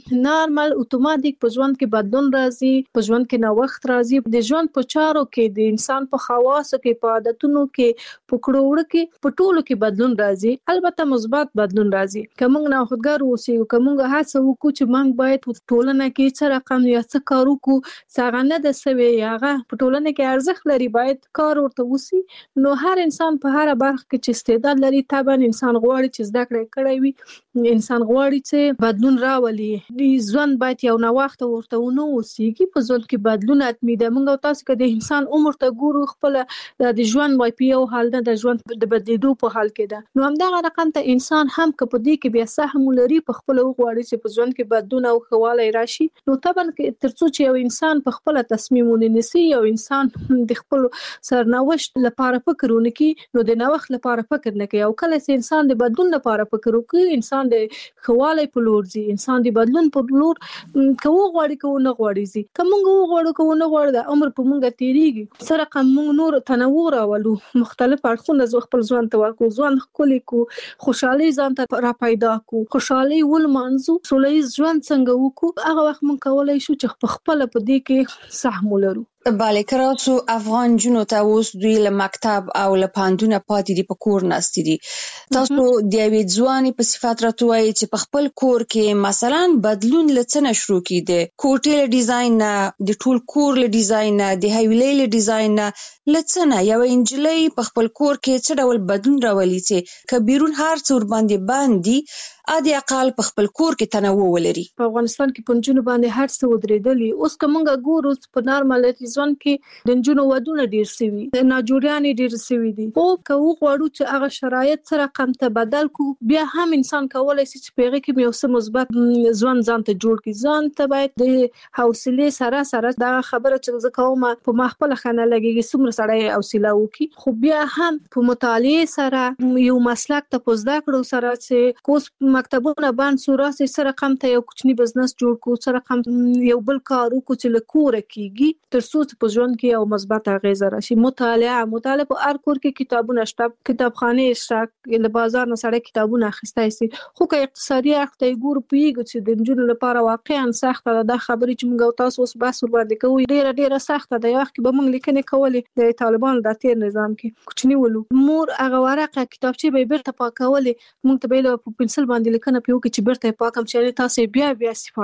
نارمل اتوماتیک په ژوند کې بدلون راځي په ژوند کې نوښت راځي د ژوند په چارو کې د انسان په خواصو کې په عادتونو کې په کړوړو کې په ټولو کې بدلون راځي. البته مثبت بدلون راځي. که موږ نوښتګر اوسو که موږ هڅه وکړو چې موږ باید په ټولنه کې څه رقم یا څه کار وکړو څنګه نه د سوي هغه په ټولنه کې ارزښت لري باید کار ورته وسی. نو هر انسان په هر برخه کې چې استعداد لري طبعا انسان غواړي چې زده کړې کړی وي انسان غواړي چې بدلون راولي. د ژوند باید یو نوښت ورته ونه اوسېږي په ژوند کې بدلون اتمی ده. موږ تاسو کې د انسان عمر ته ګورو خپل د ژوند وای په یو حال نه د ژوند د بدلیدو په حال کې ده. نو همدغه رقم ته انسان هم که په دې کې بیا سهم لري په خپل غواړي چې په ژوند کې بدلون او خواله راشي. نو طبعا ترڅو چې یو انسان په خپل تصمیم ونیسي یو انسان د خپل سرنوشت لپاره فکر ونکړي نو د نوښت لپاره فکر نه کوي او کله چې انسان د بدلون لپاره فکر وکړي انسان د خواله په لور ځي انسان د بدلون په لور کوو غواړي کوو نه غواړي زی کومه غواړو کوو نه غواړي د عمر په مونږه تیریږي سره کوم نور تنوع راولو مختلف اړخونه ز خپل ځوان ته ورکو ځوان خولي کو خوشحالي ځان ته را پیدا کو خوشحالي ول منځو سولې ژوند څنګه وکړو هغه وخت مونږ کولای شو چې په خپل په دې کې سهم ولرو. بله کراتو افغان جنو ته اوس دوی له مکتب او له پاندونه پاتې دي په کور ناستې دي. تاسو د یوې ځوانې په صفت راته وایي چې په خپل کور کې مثلا بدلون له څه نه شروع کیده کوټې له ډیزاین نه د ټول کور له ډیزاین نه د حویلې له ډیزاین نه له څه نه یو انجلۍ په خپل کور کې څه ډول بدلون راولي چې کبیرون هر څور باندې باندې ادي اقل په خپل کور کې تنوع ولري. په افغانستان کې پنځونه باندې هر څه ودرېدلي اوس کومه ګورو په نارمل ژوند کې د جنونو ودونه ډیر سوي ناجوړیان ډیر سوي دي او که وغواړو چې هغه شرایط سره کم ته بدل کو بیا هم انسان کولای شي چې پیغه کې یو څه مثبت ژوند ځان ته جوړ کړي. ځان ته باید د حوصله سره سره دا خبره چې زه کوم په مخبل خانه لګي څومره سړی حوصله وکي خو بیا هم په مطالعه سره یو مسلک ته پوزدا کړو سره چې کوس مکتبونه باندې سوراسي سره کم ته یو کوچنی بزنس جوړ کو سره کم یو بل کار وکړو چې لکوره کیږي تر څو په ژوند کې یو مثبت اغیزه راشي. مطالعه مطالعه په هر کور کې کتابونه شته کتابخانه شته د بازار نه سره کتابونه اخیستای شي خو که اقتصادي اړخ ته ګور پیږي چې د جنونو لپاره واقعا سخت ده د خبرې چې موږ تاسو اوس بحث ور باندې کوو ډیره ډیره سخت ده. یو وخت به موږ لیکنې کولې د طالبان د تیر نظام کې کوچنی ولو مور هغه ورقه کتابچه به بیرته پاکولې موږ ته به په پنسل باندې لیکنه پیو کې چې بیرته پاکم چې تاسو بیا بیا استفاده کوئ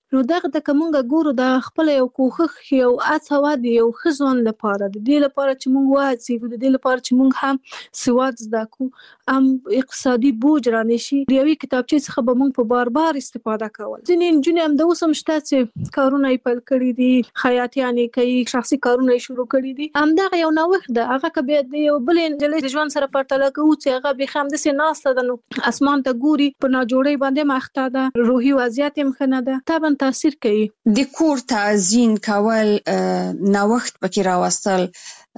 نو دغه د کومګه ګورو د خپل یو کوخخ یو اڅوا دی یو خزون لپاره د دې لپاره چې موږ واځي د دې لپاره چې موږ هم سواد زده کو ام اقتصادي بوج را نشي د یوې کتابچې څخه به موږ په بار بار استفاده کول. ځینې نجونې هم د اوس هم شته چې کارونه یې پیل کړي دي، خیاطیانې کوي، شخصي کارونه یې شروع کړي دي. همدغه یو نوښت ده، هغه که بیا د یو بلې نجلۍ د ژوند سره پرتله کوو چې هغه بېخي همداسې ناسته ده، نو اسمان ته ګوري، په ناجوړۍ باندې مخته ده، روحي وضعیت یې ښه نه ده، طبعا تاثیر کوي. د کور تعزین کول، نوښت پکې راوستل،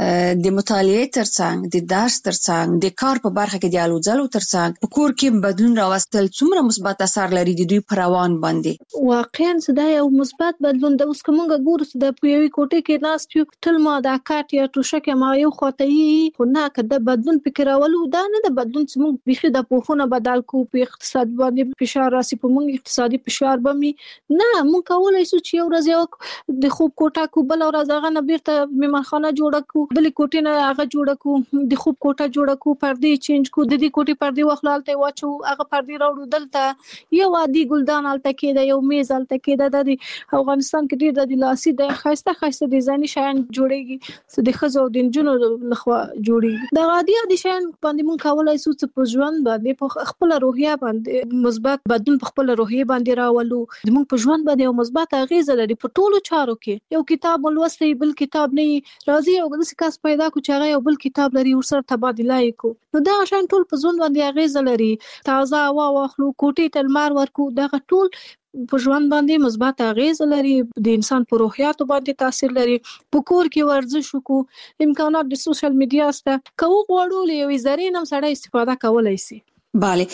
د مطالعې ترڅنګ د درس ترڅنګ د کار په برخه کې د الو ځلو ترڅنګ په کور کې بدلون راوستل څومره مثبت اثر لري د دوی پر روان باندې؟ واقعا دا یو مثبت بدلون ده. اوس که موږ ګورو چې د په یوې کوټې کې ناست یو تل ما دا کاټ یا توشک ما یو خواته یې خو نه که د بدلون فکر راولو دا نه د بدلون چې موږ بیخي د پوښونه بدل کو په اقتصاد باندې فشار راسي، په موږ اقتصادي فشار به مي نه، موږ کولی شو چې یو ورځ یو د خوب کوټه کو، بل ورځ هغه نه بیرته میمنخانه جوړه کو، بلې کوټې نه هغه جوړه کو، د خوب کوټه جوړه کو، پردې چینج کو، د دې کوټې پردې واخلو هلته واچو، هغه پردې راوړو دلته یو عادي ګلدان هلته کېده، یو میز هلته کېده. دا د افغانستان کې ډېر د لاسي د ښایسته ښایسته ډیزایني شیان جوړېږي چې د ښځو او د نجونو لخوا جوړېږي. د عادي عادي شیان باندې موږ کولی شو چې په ژوند باندې په خپله روحیه باندې مثبت بدلون په خپله روحیه باندې راولو. زموږ په ژوند باندې یو مثبت اغېزه لري په ټولو چارو کې. یو کتاب ولوستی بل کتاب نه راځي، یو داسې کس پیدا کو چې هغه یو بل کتاب لري ورسره تبادله یې کو، نو دغه شیان ټول په ژوند باندې اغېزه لري. تازه هوا واخلو، کوټې ته لمر ورکو، دغه ټول په ژوند باندې مثبت اغېزه لري، د انسان په روحیاتو باندې تاثیر لري. په کور کې ورزش وکړو، امکانات د سوشل میډیا سته، که وغواړو له یوې ذرې نه هم سړی استفاده کولی شي. بله،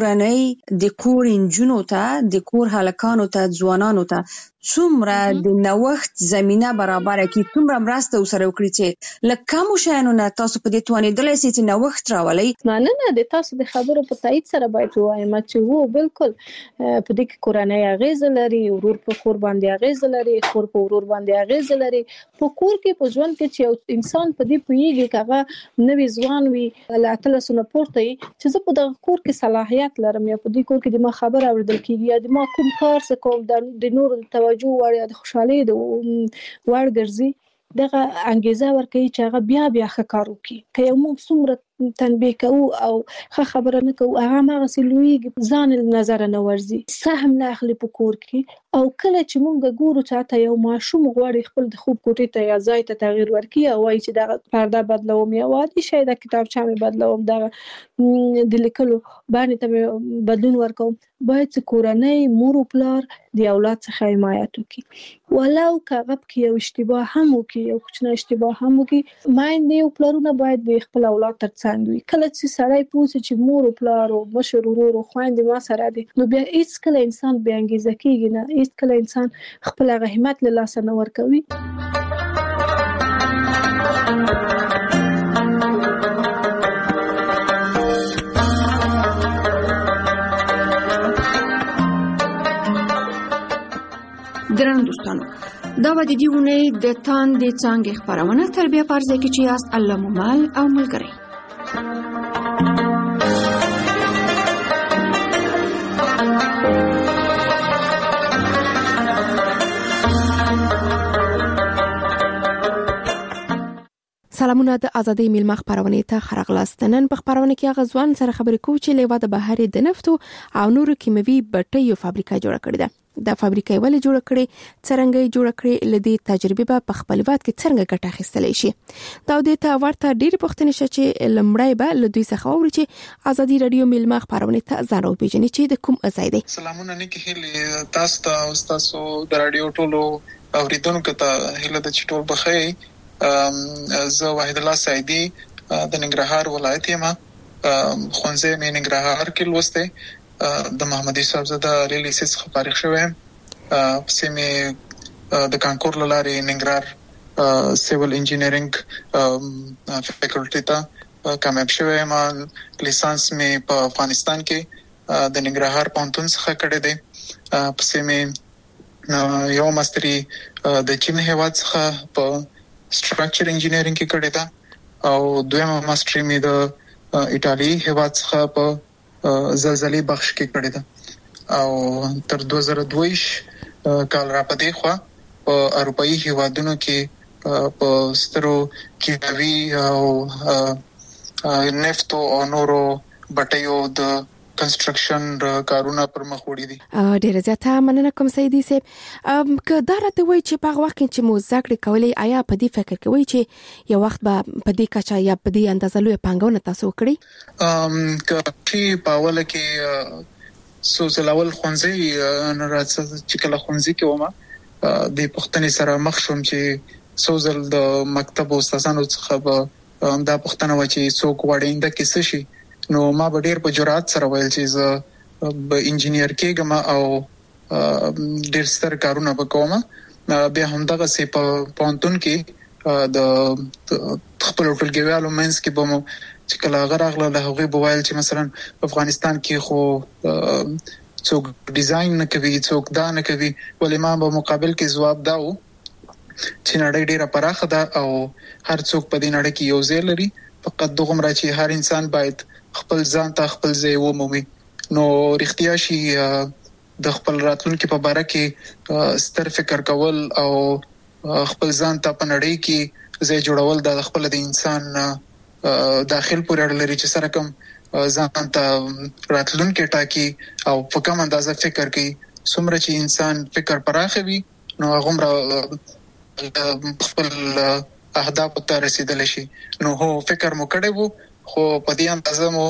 کورنۍ د کور نجونو ته، د کور هلکانو ته، ځوانانو ته څومره د نوښت زمینه برابره کړي، څومره مرسته ورسره وکړي چې له کمو شیانو نه تاسو په دې توانېدلی سئ چې نوښت راولئ؟ مننه، د تاسو د خبرو په تایید سره باید ووایم چې هو بالکل په دې کې کورنۍ اغېزه لري، ورور په خور باندې اغېزه لري، خور په ورور باندې اغېزه لري. په کور کې په ژوند کې چې یو انسان په دې پوهېږي که هغه نوی ځوان وي له اتلسو نه پورته وي چې زه په دغه کور کې صلاحیت لرم، یا په دې کور کې د ما خبره اورېدل کېږي، یا د ما کوم کار څه کوم د نورو د توجه وړ یا د خوشحالۍ د وړ ګرځي، دغه انګیزه ورکوي چې هغه بیا بیا ښه کار وکړي. که یو موږ څومره تنبیه کوو او ښه خبره نه کوو، هغه هماغسې لویږي، ځان له نظره نه ورځي، سهم نه اخلي په کور کې. او کله چې موږ ګورو چې حتی یو ماشوم غواړي خپل د خوب کوټې ته یا ځای ته تغییر ورکړي او وایي چې دغه پرده بدلوم یا عادي شی د کتابچه مې بدلوم، دغه د لیکلو بڼې ته مې بدلون ورکوم، باید چې کورنۍ مور او پلار د اولاد څخه حمایت وکړي، ولو که هغه پکې یو اشتباه هم وکړي، یو کوچنی اشتباه هم وکړي. میندې او پلارونه باید د خپل اولاد تر څنګ وي. کله چې سړی پوه شي چې مور او پلار او مشر ورور او خویندې ما سره دي، نو بیا هېڅکله انسان بې انګیزه کېږي نه، هېڅکله انسان خپل هغه همت له لاسه نه ورکوي. درنو دوستانو، دا به د دې اونۍ د تاندې څانګې خپرونه تربیه په ارزه کې چې یاست الله مو مل او ملګری. سلامونه د ازادۍ میلمه خپرونې ته ښه راغلاست. نن په خپرونه کې هغه ځوان سره خبرې کوو چې لیوا د بهر د نفتو او نورو کیمیاوي بټیو فابریکه جوړه کړې ده. دا فابریکه ولې جوړه کړې، څرنګه یې جوړه کړې، له دې تجربې به په خپل وخت کې څرنګه ګټه اخیستلی شي. دا دې ته ورته ډېرې پوښتنې شته چې لومړی به له دوی څخه واورو چې ازادي راډیو میلمه خپرونې ته ځان راوپېژني چې د کوم ځای دی. سلامونه نیکې هیلې تاسو ته او تاسو د راډیو ټولو اوریدونکو ته هیله ده چې ټول بخیر. زه واحد الله سعیدی د ننګرهار ولایت یم، ښوونځی مې ننګرهار کې لوستی، د محمد صاحبزاده علی لیسې څخه فارغ شوی یم. پسې مې د کانکور له لارې ننګرهار سیول انجینرینګ فیکلټي ته کامیاب شوی یم. لیسانس مې په افغانستان کې د ننګرهار پوهنتون څخه کړی دی. پسې مې یو ماستري د چین هیواد څخه په سټرکچر انجینرینګ کې کړی ده او دویمه ماستري مې د ایټالي هیواد څخه په زلزلې بخش کې کړی ده. او تر دوه زره دوه کال را پدې خو په اروپאי هیوادونو کې په سترو کیمیاوي او نفت او نورو بټیو د کنسترکشن کارونه پر مخ وړي دي. ډیره زیاته مننه کوم سیدی صاحب. که دا راته وایي چې په هغه وخت کې چې مو زده کولې آیا په دې فکر کوي چې یو وخت به په دې کچا یا په دې اندازه لوی پانګونه تاسو وکړي؟ ام که په اوله کې سوزلول خونځي نه راځي چې کله خونځي کې ومه د پښتني سره مخ شوم چې سوزل د مکتب استادانو څخه به دا پښتنه و چې څوک وړاندې کې څه شي، نو ما به ډیر په جرأت سره ویل چې زه به انجینیر کېږم او ډیر ستر کارونه وکوم. بیا هم دغه سي په پونتون کې د خپل ټولګیوالو منځ کې به مو چې کله غراغله له هغه بوایل چې مثلا افغانستان کې خو څوک ډیزاین نه کوي څوک دا نه کوي، ولې ما په مقابل کې جواب داو چې نړۍ ډیره پراخه ده او هر څوک په دې نړۍ کې یو ځای لري، فقط دغه مرا چې هر انسان باید خپل ځان ته خپل ځای ومومي. نو رښتیا شي د خپل راتلونکي په اړه کې ستر فکر کول او خپل ځان ته په نړۍ کې ځای جوړول د خپل د انسان داخل پورې اړه لري چې سره کوم ځان ته راتلونکي ټاکي او په کوم اندازه فکر کوي. څومره چې انسان فکر پراخوي نو هغه خپل اهداف ته رسیدل شي. نو هو فکر مو کړی وو خو په دې اندازه مو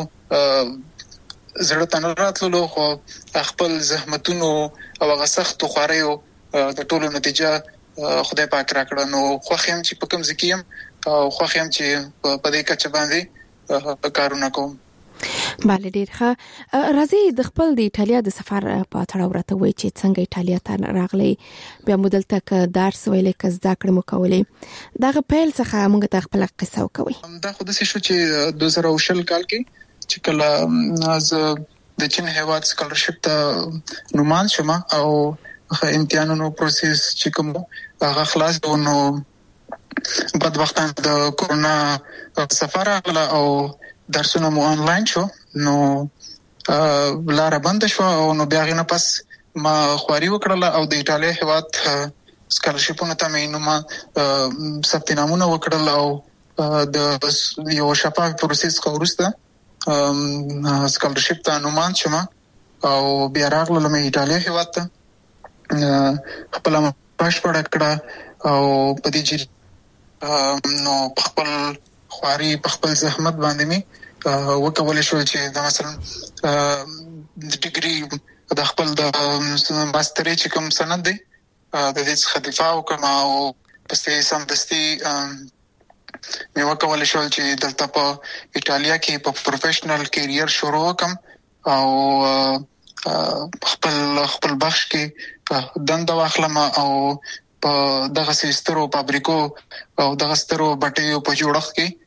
زړه ته نه راتللو، خو خپل زحمتونو او هغه سخت خواريو د ټولو نتیجه خدای پاک راکړه. نو خو خیم چې په کوم ځکیم او خو خیم چې په دې کچ باندې کارونه کوم. بله ډیر ښه. راځي د خپل د ایټالیا د سفر په تړاو راته وایي چې څنګه ایټالیا ته راغلی، بیا مو دلته ک درس ویلې ک زده کړې مو کولې، دغه پیل څخه موږ ته خپل قصه وکوي. دا خو د څه شو چې دوه زره وشل کال کې چې کله از د چین هیواد سکالرشپ ته نومان شوم او امتحانونو پروسس چې کوم هغه خلاص دونو بدبختانه د کورونا سفر او درسونه مو آنلاین شو، نو لار بند شو او نو بیا غینه پس ما خواري وکړه او د ایټالیا هیواد سکالرشپونو ته مې نو ما ثبت نامونه وکړل او د یو شفاف پروسس کوورسته سکالرشپ ته نومان شوم او بیا راغلم ایټالیا هیواد ته خپل پاسپورت کړه او په دې چې نو خپل خواري په خپل زحمت باندې می وکول شو چې دا مثلا د ډیګري د خپل د ماستري چې کوم سند دی د دې څخه دفاع وکم او پسې سمدستي مې وکول شو چې دلته په ایټالیا کې په پروفیشنل کیریئر شروع وکم او خپل خپل بخش کې دنده واخلم او په دغه سیسترو فابریکو او دغه سترو بټیو په جوړښت کې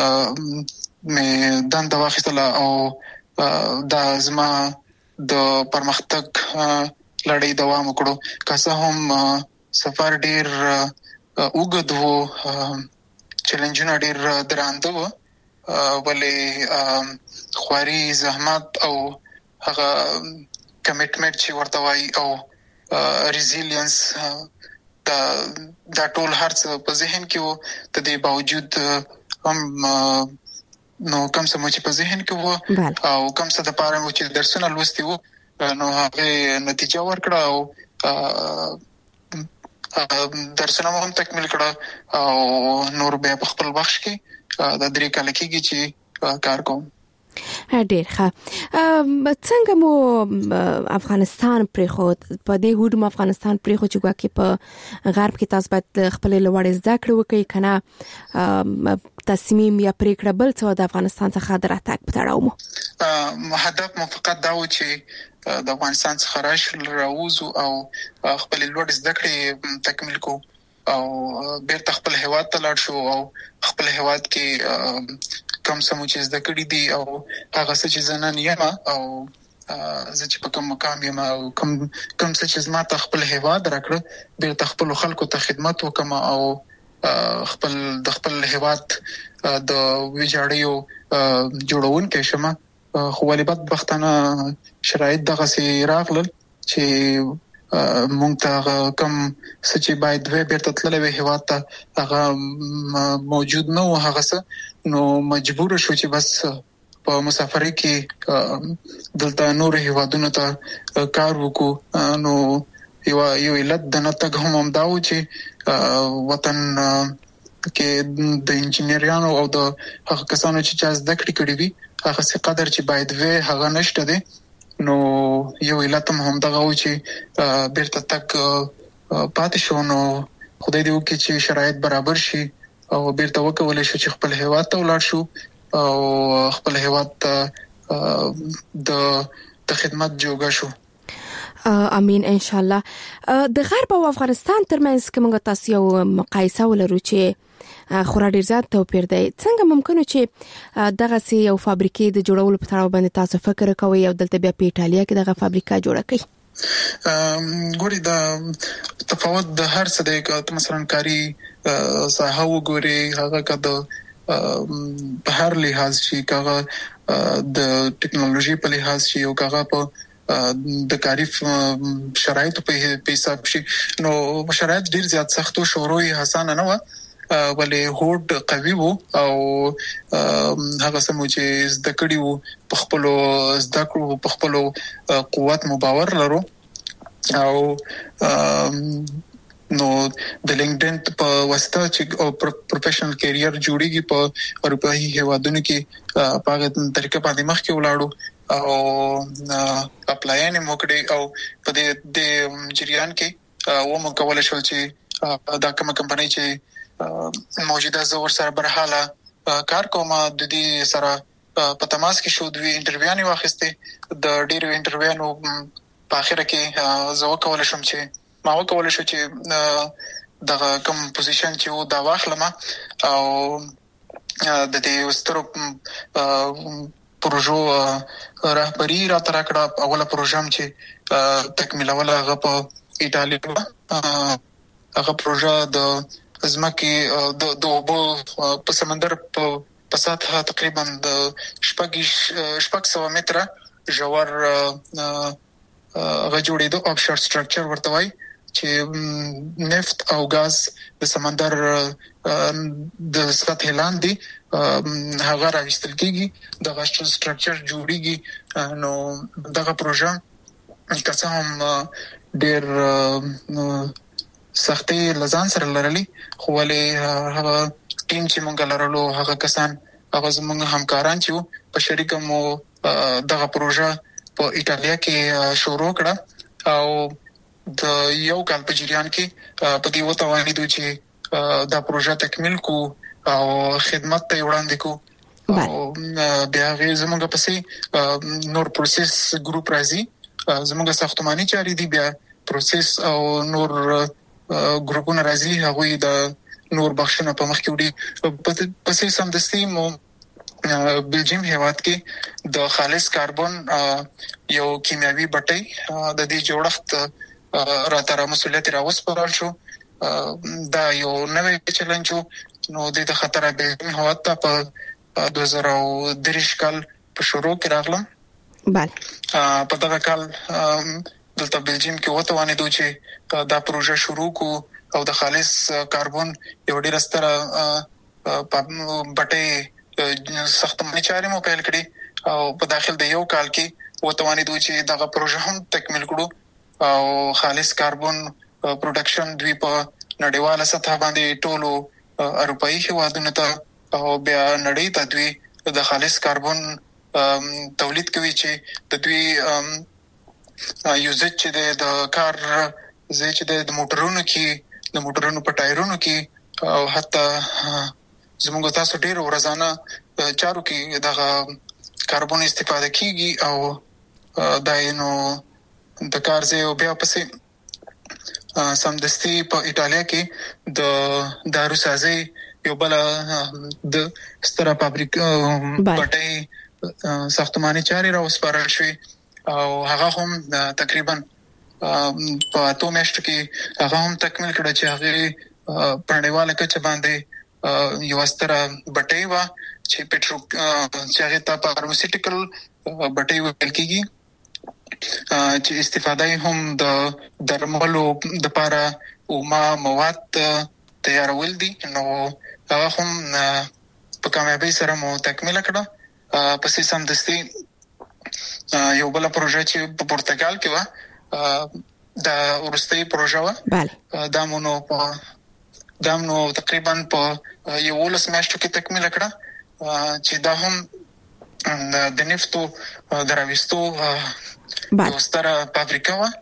مې دنده واخیستله او دا زما د پرمختګ لړۍ دوام وکړو. که څه هم سفر ډیر اوږد و، چیلنجونه ډیر درانده و، ولې خواري زحمت او هغه کمیټمنټ چې ورته وایي او ریزیلینس دا دا ټول هرڅه په ذهن کې وو. د دې باوجود هم نو کوم څه چې په ذهن کې وو او کوم څه د پاره چې درسونه لوستي وو نو هغه نتیجه ورکړه او درسونه هم تکمیل کړه او نور به په خپل بخش کې د درې کال کېږي چې کار کوم. ډیر ښه. څنګه مو افغانستان پریخود په دې هوډ افغانستان پریخود چې ګواکې په غرب کې تاسو باید خپل لوړ زده کړې وکړئ کنه تصمیم یا پریکړه بل څه د افغانستان څخه دراتک په تړاو مو هدف مو فقط دا و چې د افغانستان څخه راشل راوځو او خپل لوړ زده کړې تکمیل کو او بیرته خپل هیواد ته لاړ شو او خپل هیواد کې کوم سمو چې زده کړې دي او هغه څه چې زنان یم او زه چې په کوم مقام یم او کوم کوم څه چې زما ته خپل هیواد راکړه بیرته خپل خلکو ته خدمت وکم او خپل د خپل هیواد د ویجاړیو جوړون کې شمه. خو ولې بدبختانه شرایط دغه سي راغلل چې مونږ ته کوم چې باید وې بیرته تللې وې هوا ته هغه موجود نه و هغه څه نو مجبور شو چې بس په مسافرۍ کې دلته نور هیوادونو ته کار وکړو نو یو یو علت د نتګ هم دا و چې وطن کې د انجینرانو او د هغه کسانو چې چا زده کړې کړې وي هغه څه قدر چې باید وې هغه نشته دي نو یو علت هم دغه و چې بیرته تک پاتې شو نو خدای دې وکړي چې شرایط برابر شي او بیرته وکولای شو چې خپل هیواد ته ولاړ شو او خپل هیواد ته د د خدمت جوګه شو. امين ان شاء الله. د غرب او افغانستان ترمنځ کومه تاسو یو مقایسه ولرو چې خورا ډیر زیات توپیر دی څنګه ممکنه چې دغه سي یو فابریکې د جوړولو په تړاو باندې تاسو فکر کوئ او دلته بیا په ایټالیا کې دغه فابریکه جوړه کړئ؟ ګوري دا تفاوت د هر څه دی مثلا کاری ساحه وګوري هغه کده په هر لحاظ شي کغه د ټکنالوژي په لحاظ شي او کغه په د کاری شرایط په حساب شي نو شرایط ډیر زیات سخت او شوروي حسانه نه و ولې هوډ قوي وو او هغه سمو چې زده کړی وو په خپل زده کړو په خپل قوت مباور لرو او نو د لینکډین په واسطه چې پروفیشنل کیریئر جوړیږي په اروپایي هیوادونو کې په هغه طریقه باندې مخ کې ولاړو او اپلاین موکړي او په دې جریان کې و مو کولای شو چې دا کومه کمپنۍ چې موجوده زور سره برحاله کار کوم د دې سره په تماس کې شو د انټرویو نه واخسته د ډیرو انټرویو په اخر کې زه وکول شم چې ما وکول شو چې د کوم پوزیشن چې دا واخلم او د دې سترو پروژو رهبری را تر کړه اوله پروژه چې تکمیلول هغه په ایټالیا هغه پروژه د ازمکه د دوبو په سمندر په سطح تقریبا د شپږ شپږ سو متره ژور غجوړې د آفشور سټراکچر ورته وای چې نفت او غاز د سمندر د سطح لاندې هغه راوستل کیږي د غاز سټراکچر جوړیږي نو دغه پروژه که هم ډېر سختي لزان سره لرلي خو ولې هغه ټیم چې مونږ لرلو هغه کسان هغه زموږ همکاران چې په شریک مو دغه پروژه په ایټالیا کې شروع کړه او د یو کال په جریان کې په دې وتوانیدو چې دا پروژه تکمیل کو او خدمت ته وړاندې کو او بیا غیر زموږ پسې نور پروسس ګروپ راځي زموږ ساختماني چاري دي بیا پروسس او نور ګروپونه راځي هغه د نور بخښنه په مخ کې وړي پسې سمدستي مو بلجیم هیواد کې د خالص کاربن یو کیمیاوي بټۍ د دې جوړښت راتره مسولیت راوسپارل شو دا یو نوې چیلنج نو د خطر بلجیم هیواد ته په دوه زره درې کال په شروع کې راغلم بله په دغه کال دلته بلجیم کې وته وانه دوی چې دا پروژه شروع کو او د خالص کاربن یو ډیر ستره بټۍ ساختماني چاري مو پیل کړی او په داخل د یو کال کې وته وانه دوی چې دغه پروژه هم تکمیل کړو او خالص کاربن پروډکشن دوی په نړیواله سطح باندې ټولو اروپایي هیوادونو ته او بیا نړۍ ته دوی د خالص کاربن تولید کوي چې د دوی یوزج چې د کار زه چې د موټرونو کې د موټرونو په ټایرونو کې او حتی زموږ تاسو ډیر ورځانه چارو کې د کاربن استفاده کیږي او دا نو د کار زه بیا پسې سمدستي په ایټالیا کې د داروسازي یو بل د ستره فابریکه پټي ساختماني چاري راوسپارل شوی او هغه هم تقریبا په اته میاشتو کې هغه هم تکمیل کړه چې هغه پرنډیواله کچ باندې یو ستره بټي وا چې پټرو چې هغه ته فارماسیوټیکل بټي ویل کېږي چې استفاده هم د درملو د لپاره او ما مواد تیارول دي نو هغه هم په کامیابی سره مو تکمیل کړه. پسې سم دستي یو بل پروژه چې په پرتګال کې و دا ورستي پروژه و بله دا مونږ په دا مونږ تقریبا په یو ولس میاشتو کې تکمیل کړه چې دا هم د نفتو دراوستو بله ستره فابریکه و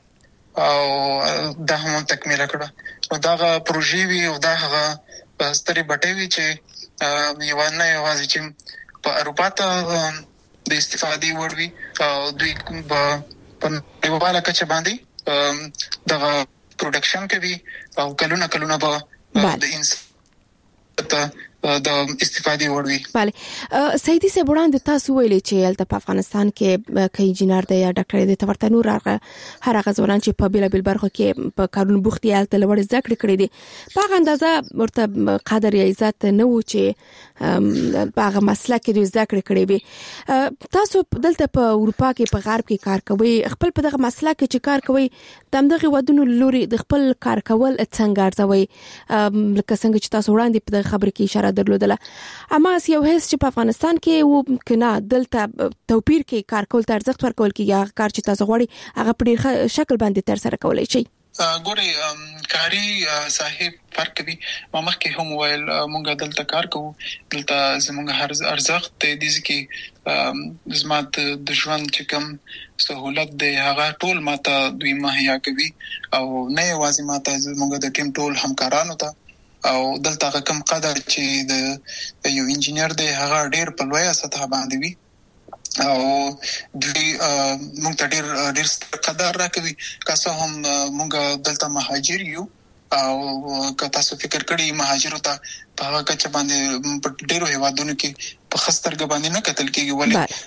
او دا هم تکمیل کړه. نو دا پروژې وی او دا هغه ستري بټې وی چې یو نه یوازې چې په اروپا ته د استفادې وړوي او دوی په نړیواله کچه باندې د پروډکشن کوي او کلونه کلونه به د انسان د استفادې وړوي. بله سیدی سے وړاندې تاسو ویلي چې الته په افغانستان کې کې انجینر دی یا ډاکټر دی تورته نور هغه هر هغه ځوانان چې په بیل بیل برخو کې په کارون بوختي الته لوړ زده کړې کړې دي په اندازه ورته قدر یا عزت نه و چې په هغه مسله کې دوی زده کړې کړې وي. تاسو دلته په اروپا کې په غرب کې کار کوي خپل په دغه مسله کې چې کار کوي دمدغه ودونو لوري د خپل کار کول څنګه ارزوي لکه څنګه چې تاسو وړاندې په دغه خبره کې اشاره درلودله اما یو هیڅ چې په افغانستان کې و کنه دلته توپیر کې کار کول ته ارزښت ورکول کیږي کار چې تاسو غواړي هغه په ډیر شکل باندې تر سره کولای شي. ګوري کاری صاحب فرق کوي ما مخکې هم ویل مونږ دلته کار کوو دلته زمونږ هر ارزښت د دې کې زمات د ژوند چې کوم سہولت دی هغه ټول ماته دوی مهیا کوي او نه یوازې ماته زمونږ د ټیم ټول همکارانو ته او دلته کوم قدر چې د یو انجینر دی هغه ډیر په لویه سطح باندې وي او دوی موږ ته ډیر ډیر قدر راکوي که څه هم موږ دلته مهاجر یو او که تاسو فکر کړئ مهاجرو ته په هغه کچه باندې په ډیرو هیوادونو کې په خسترګ باندې نه کتل کېږي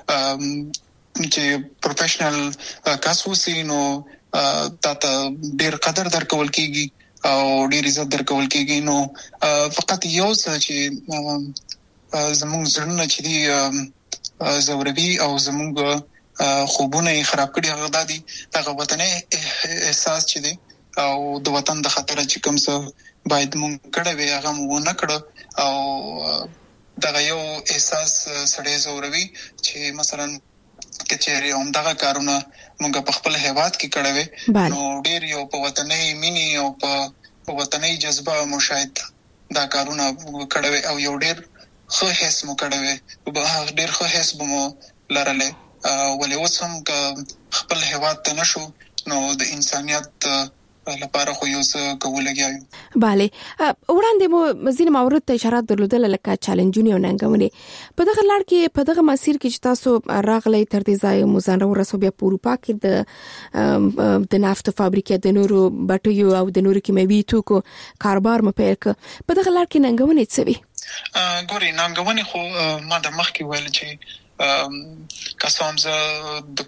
ولې چې پروفیشنل کس وسی نو تاسو ډیر قدر درکول کېږي او ډیر عزت درکول کېږي. نو فقط یو څه چې زموږ زړونه چې دی زوروي او زموږ خوبونه یې خراب کړي هغه د دې هغه وطني احساس چې دی او د وطن د خطر چې کوم څه باید مونږ کړه وي هغه مونږ نه کړه او دا یو احساس سړی زوروي چې مثلا کچېری هم دا کارونه مونږ په خپل هیواد کې کړه وي نو ډیر یو په وطني مینی او په وطني جذبه مشاهد دا کارونه کړه وي او یو ډیر خو هیڅ مو کړه وي به ډیر خو هیڅ بمو لرله ولې وسم ک خپل هیواد ته نشو نو د انسانيت لپاره خو یو څه کولګیایو. bale وړاندې مو ځین مورد ته اشاره درلودل لکه چیلنجونه او ننګونې په دغه لړ کې په دغه مسیر کې چې تاسو راغلي تر دې ځای موزان ورسو بیا په اروپا کې د د نفت فابریکې د نورو بټیو او د نورو کیمیاوي توکو کاروبار مو پیل ک په دغه لړ کې ننګونې څه وي؟ ګوري ننګونې خو ما د مخ کې ویل چې کسام زه د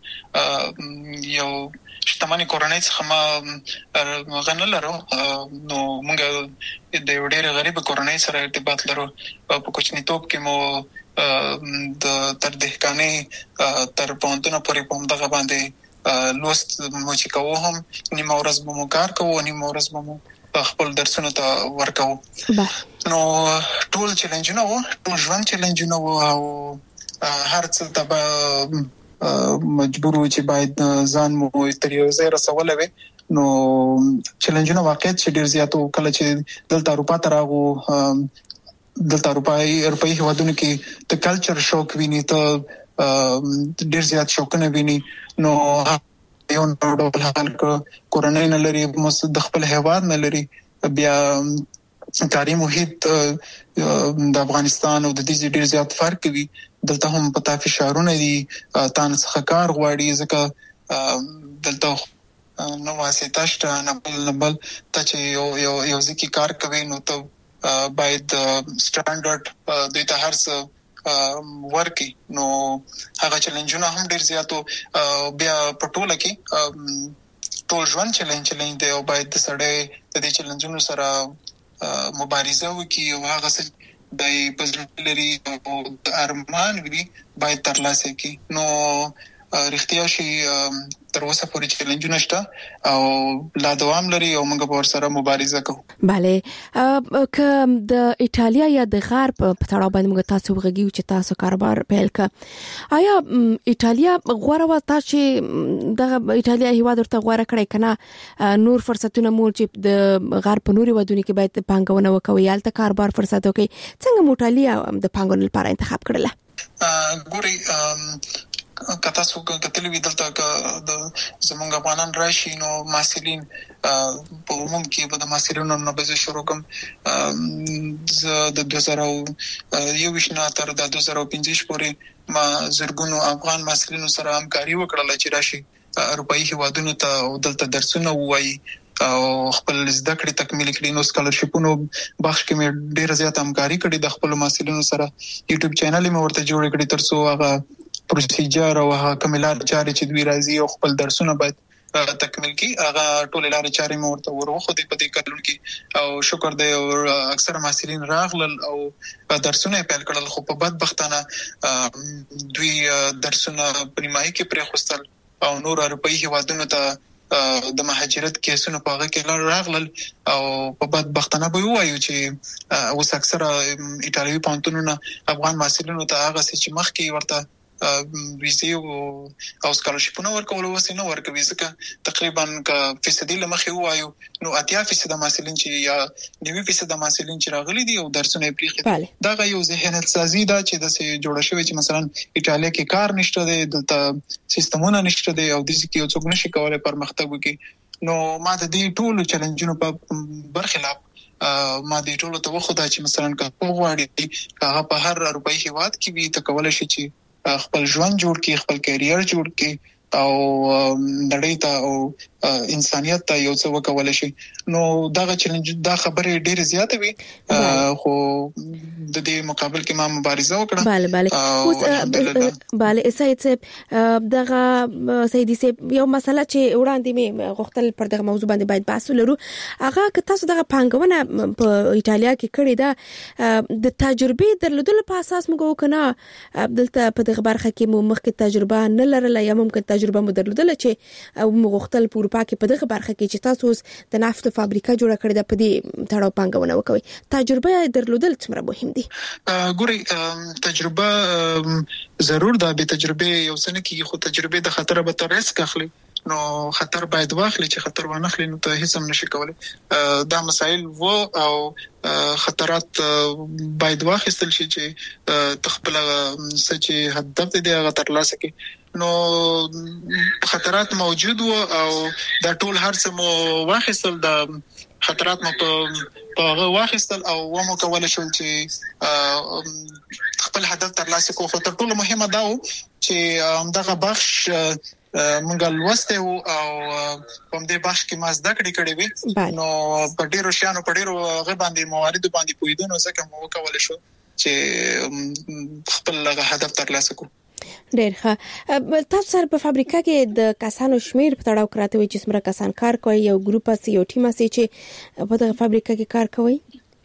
کوم یو شتمنۍ کورنۍ څخه ما غنل لرو نو موږ د ډېر غریب کورنۍ سره ارتباط لرو په کوچنیتوب کې مو د تر دهقانۍ تر پونتونو پورې په دغه باندې لوست مو چې کوو هم نیمه ورځ به مو کار کوو نیمه ورځ به مو خپل درسونه ته ورکو نو ټول چیلنجونه وو ټول ژوند چیلنجونه وو او هر څه ته مجبور و چې باید ځان مو تر یو ځای رسولې وي نو چیلنجونه واقعیت چې ډیر زیات کله چې دلته اروپا ته راغو دلته اروپای اروپای هیوادونو کې د کلچر شوک ویني ته ډیر زیات شوکونه ویني نو یو ډول حال کورنۍ نه لري د خپل هیواد نه لري بیا کاری محیط د افغانستان او د دې ډیر زیات فرق وي دلته هم پتا فشارونه دي تان څخه کار غواړي ځکه دلته نو واسطه شته نه بل بل ته چې یو یو یو ځکه کار کوي نو ته باید سټانډرډ د ته هر څه ورکی نو هغه چیلنجونه هم ډیر زیاتو بیا پټوله کې ټول ژوند چیلنج چیلنج دی او باید د سړی د دې چیلنجونو سره مبارزه وکړي او هغه څه د پزلري او ارمان وی باید ترلاسه کی نو رښتیا شي تر اوسه پورې چیلنجونه شته او لا دوام لري او موږ به ورسره مبارزه کوو. bale که د ایتالیا یا د غرب په تړاو باندې موږ تاسو وغږیو چې تاسو کاروبار پیل ک آیا ایتالیا غوړه وتا چې د ایتالیا هیواد ورته غوړه کړی کنه نور فرصتونه مول چې د غرب په نوري ودونی کې باید پانګونه وکوي یالته کاروبار فرصت وکي څنګه موټالیا د پانګونې لپاره انتخاب کړل؟ ګوري کته څو کتلې وی دلته د زمونږ افغانان راشي نو ماسلین په عموم کې به د ماسلینو نه به شروع کوم د دوه زره یو نه تر د دوه زره پنځه پورې ما زرګونو افغان ماسلینو سره همکاري وکړه چې راشي اروپאי هیوادونو ته دلته درسونه وایي او خپل زده کړې تکمیل کړي. نو سکالرشپونو بخش کې مې ډېر زیات همکاري کړې د خپل ماسلینو سره. یوټیوب چینل مې ورته جوړ کړی ترڅو هغه پروسیجر او هغه کملار چارې چې دوی راځي او خپل درسونه باید تکمیل کړي هغه ټول لارې چارې مې ورته ورغو دي په دې کارونو کې او شکر دی او اکثر ماسلین راغلل او درسونه پیل کړل خو په بدبختانه دوی درسونه په نیمایي کې پرې خوستل او نور اروپאי هیوادونو ته د مهاجرت کیسونو په هغه کې راغلل او په بدبختانه به وایو چې اوس اکثره ایتالوي پانتونونه افغان ماسلینو ته هغه چې مخ کې ورته ویزه او سکالرشپونه ورکول وسینه ورکوي ځکه تقریبا ک فیصدي لمخې وایو نو اتیا فیصد ماسلین چې یا نوي فیصد ماسلین چې راغلي دي او درسونه پریخي دا یو ذهنیت سازي دا چې د سه جوړ شوی چې مثلا ایتالیا کې کار نشته دی دلته سیستمونه نشته دی او د ځکه یو څوک نشي کولای پرمختګ وکړي. نو ما د دې ټولو چیلنجونو په برخلاف ما دې ټولو ته وخت دا چې مثلا که غواړي هغه په هر اروپאי هیواد کې وي ته کولای شي چې خپل ژوند جوړ کړي خپل کیریر جوړ کړي او نړۍ ته او انسانيت ته یو څه وکولای شي. نو دا چیلنج دا خبره ډېر زیاته وي خو د دې مقابل کې ما مبارزه وکړه. bale bale اوس bale سید صاحب دغه سیدی صاحب یو مسله چې وړاندې مې غوښتل پر دغه موضوع باندې باید بحث ولرو هغه که تاسو دغه پانګونه په ایتالیا کې کړې ده د تجربې درلودلو په اساس موږ وکنه دلته په دغه برخه کې مو مخکې تجربه نه لرله یا ممکن تجربه مو درلودله چې موږ غوښتل په اروپا کې په دغه برخه کې چې تاسو د نفت فابریکه جوړه کړې ده په دې تړاو پانګونه وکوي تجربه درلودل څومره مهم دي؟ ګوري تجربه ضرور ده به تجربه یو څه نه کیږي خو تجربه د خطر به تر ریسک اخلي نو خطر باید واخلي چې خطر ونه اخلي نو ته هیڅ هم نشي کولای. دا مسائل وو او خطرات باید واخیستل شي چې تخپل سچ هدف دې هغه ترلاسه کړي. نو خطرات موجود وو او دا ټول هر څه مو واخیستل د خطرات مو په هغه واخیستل او ومو کولای شو چې خپل هدف ترلاسه کوو. خو تر ټولو مهمه دا و چې همدغه بخش مونږ لوسته او په دې بخش کې ما زده کړې کړې وي نو په ډیرو شانو په ډیرو غو باندې موارد باندې پویدونو ځکه مو وکول شو چې خپل هدف ترلاسه کوو. ډېر ښه. تاسو سره په فابریکه کې د کسانو شمیر په تړاو کراته وي چې څومره کسان کار کوي یو ګروپ اسی یو ټیم اسی چې په دغه فابریکه کې کار کوي؟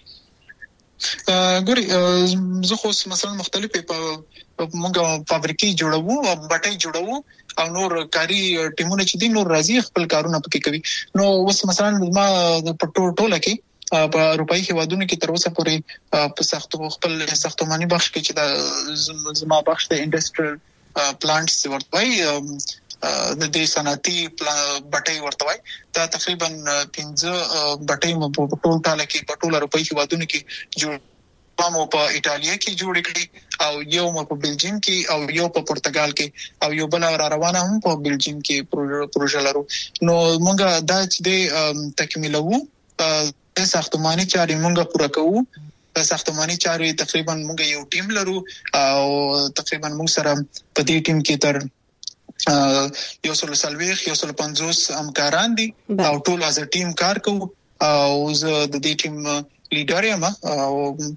ګوري زه خو مثلا مختلفې په موږ فابریکې جوړوو او بټۍ جوړوو او نور کاری ټیمونه چې دي نور راځي خپل کارونه پکې کوي. نو اوس مثلا ما په ټوله کې په اروپאי هیوادونو کې تر اوسه پورې په سختو خپل ساختماني بخش کې چې د زما بخش د انډستریال پلانټس ورته وي د دې صنعتي بټۍ ورته وي دا تقریبا پنځه بټۍ په ټول ټاله کې په ټول اروپאי هیوادونو کې جوړ مو په ایتالیا کې جوړ کړی او یو مو په بلجیم کې او یو په پرتګال کې او یو بل را روانه هم په بلجیم کې پروژه لرو. نو موږ دا چې د تکمیلو د ساختماني چارې موږ پوره کوو. د ساختماني چارې تقریبا موږ یو ټیم لرو او تقریبا موږ سره په دې ټیم کې تر یو سل سلويخ یو سل پنځوس همکاران دي او ټول از ټیم کار کوو او زه د دې ټیم لیډر یم او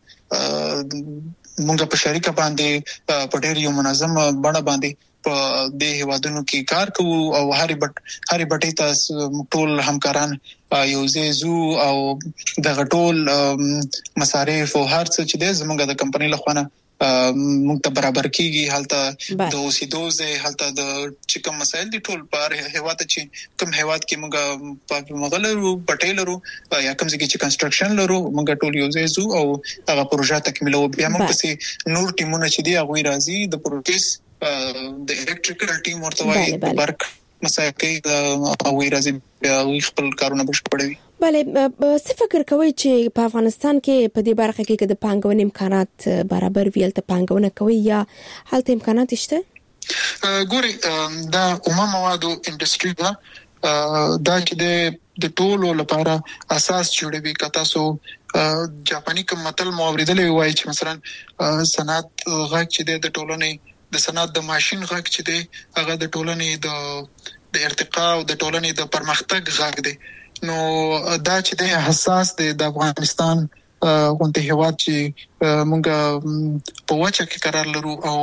موږ په شریکه باندې په ډېر یو منظم بڼه باندې په دې هیوادونو کې کار کوو او هر بټ هر بټې ته ټول همکاران یو زیزو او د غټول مصارف او هر څه چې د زمونږ د کمپنۍ لخوا موږ ته برابر کیږي هلته د اوسېدو ځای هلته د چې کوم مسایل دي ټول په هیواد چې کوم هیواد کې موږ په مغلرو پټیلرو یا کوم ځای چې کنستراکشن لرو موږ ټول یو ځای زو او هغه پروژه تکمیلو بیا موږ پسې نور ټیمونه چې دی هغه راځي د پروسس د الکتریکل ټیم ورته وایي د برق مسایل کې او راځي بیا خپل کارونه بشپړوي. بله څه فکر کوئ چې په افغانستان کې په دې برخه کې د پانګونې امکانات برابر وي هلته پانګونه کوي یا هلته امکانات شته؟ ګوري دا عموما موادو انډستری دا دا چې د ټولو لپاره اساس جوړوي. که تاسو جاپاني کوم متل مو اوریدلې وایي چې مثلا صنعت غږ چې د ټولنې د صنعت د ماشين غږ چې دی هغه د ټولنې د د ارتقا او د ټولنې د پرمختګ غږ دی. نو دا چې د حساس دی د افغانستان غونډه هیواد چې مونږ په وچه کې قرار لرو او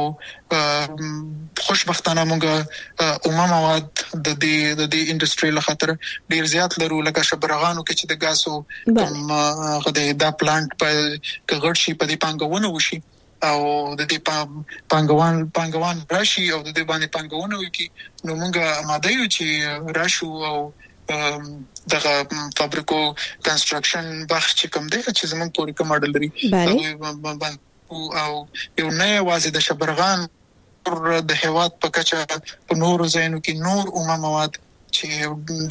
خوشبختانه مونږ عموما مواد د دې د دې انډستری له خاطر ډیر زیات لرو لکه شبرغانو کې چې د غاسو کوم غده دا پلانټ په کغړ شي په دې پانګونه وشي او د دې پانګوان پانګوان راشي او د دې باندې پانګونه وکي نو موږ آماده یو چې راشو او دغه فابریکو کنستراکشن بخش چې کوم دی چې زموږ پورې کوم ماډل لري او یو نه وازه د شبرغان د هیواد په کچه په نور ځایونو کې نور عموما مواد چې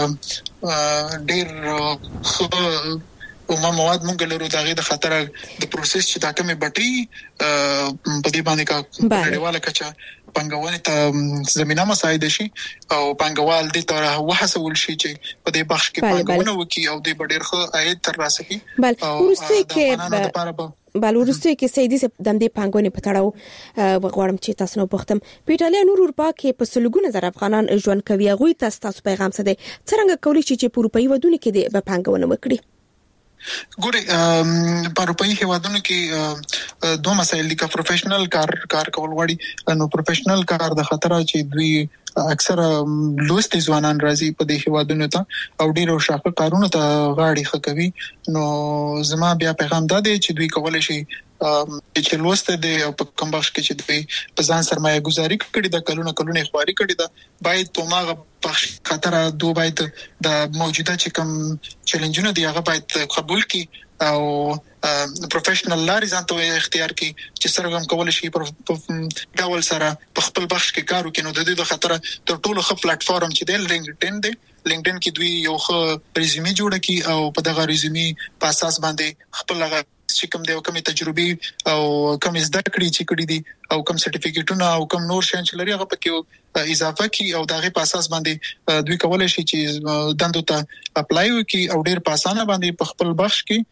ډیر ډیر خو عموما مواد مونږ لرو دغه د خطر د پروسس چې دا کومه بټي په دې باندې کا نړیواله کچه پنګوونې ته زمينه مساعد شي او پنګوال دې تر وحسول شي چې په دې بخش کې پنګونه وکي او دې ډېر ښه عاید تر راسه کی بل ورسته کې بل ورسته کې سیدي د دې پنګونې په تړاو وغواړم چې تاسو نو پختم په ایټالیا نور اروپا کې په سلګونه زر افغانان ژوند کوي غوي تاسو تاسو پیغام څه دی څنګه کولی شي چې په اروپאי ودونه کې د پنګونه وکړي؟ ګوري په اروپאי هیوادونو کې دوه مسایل دي. کا پروفیشنل کار کار کول غواړي نو پروفیشنل کار د خطر چې دوی اکثر لوستي ځوانان راځي په دې هیوادونو ته او ډیرو شاقه کارونه ته غاړي خکوي. نو زما بیا پیغام دا دی چې دوی کولای شي چې لوسته دی او په کوم بخش کې چې دوی په ځان سرمایه گزاري کړي د کلونه کلونه خواري کړي دا باید په ماغه بخش خطر دوه باید د موجوده چې کوم چیلنجونه دی هغه باید قبول کړي او پروفیشنل لارې ځان ته اختیار کړي چې سره هم کول شي په ډول سره په خپل بخش کې کار وکړي. نو د دې د خطر تر ټولو ښه پلیټ فارم چې دی لینکډین دی. لینکډین کې دوی یو ښه ریزومي جوړ کړي او په دغه ریزومي په اساس باندې خپل هغه چې کوم دی او کومه تجربه او کوم زده کړې چې کړې دي او کوم سرټیفیکیټونه او کوم نور شین چې لري هغه پکې اضافه کی او دغه په اساس باندې دوی کولای شي چې دندو ته اپلای وکړي او ډیر په اسانه باندې په خپل بخش کې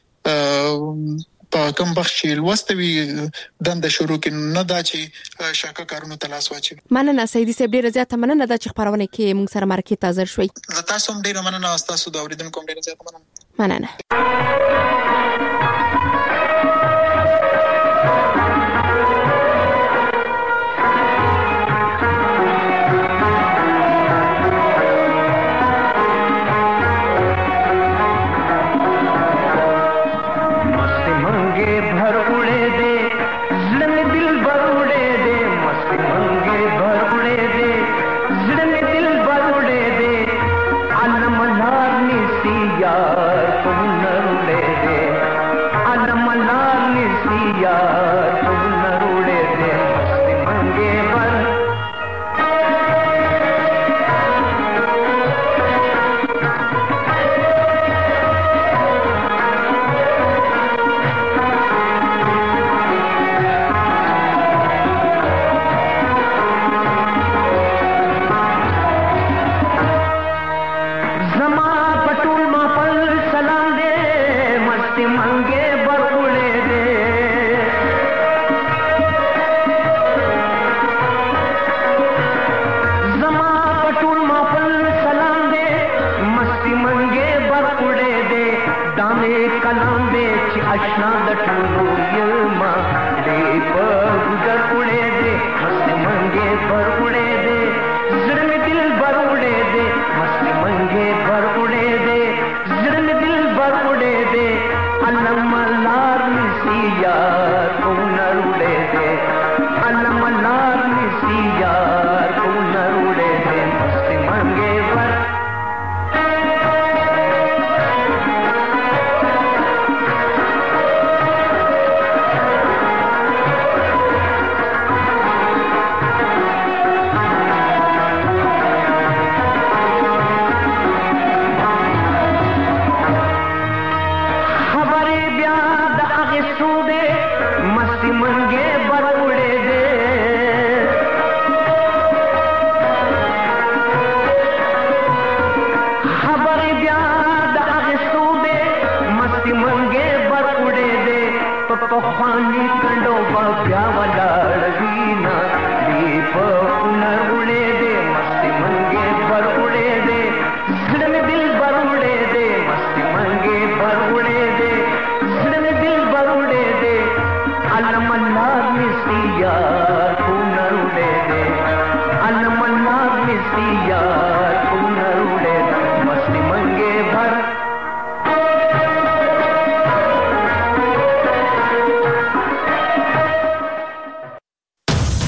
په کوم بخش چې لوستوي دنده شروع کړي نه دا چې شاکه کارونه تلاش واچي. مننه سیدي صاحب ډیره زیاته مننه دا چې خبرونه کې موږ سره مرکه تازه شوي. تاسو هم ډیره مننه تاسو دا اوریدونکو ډیره زیاته مننه. مننه.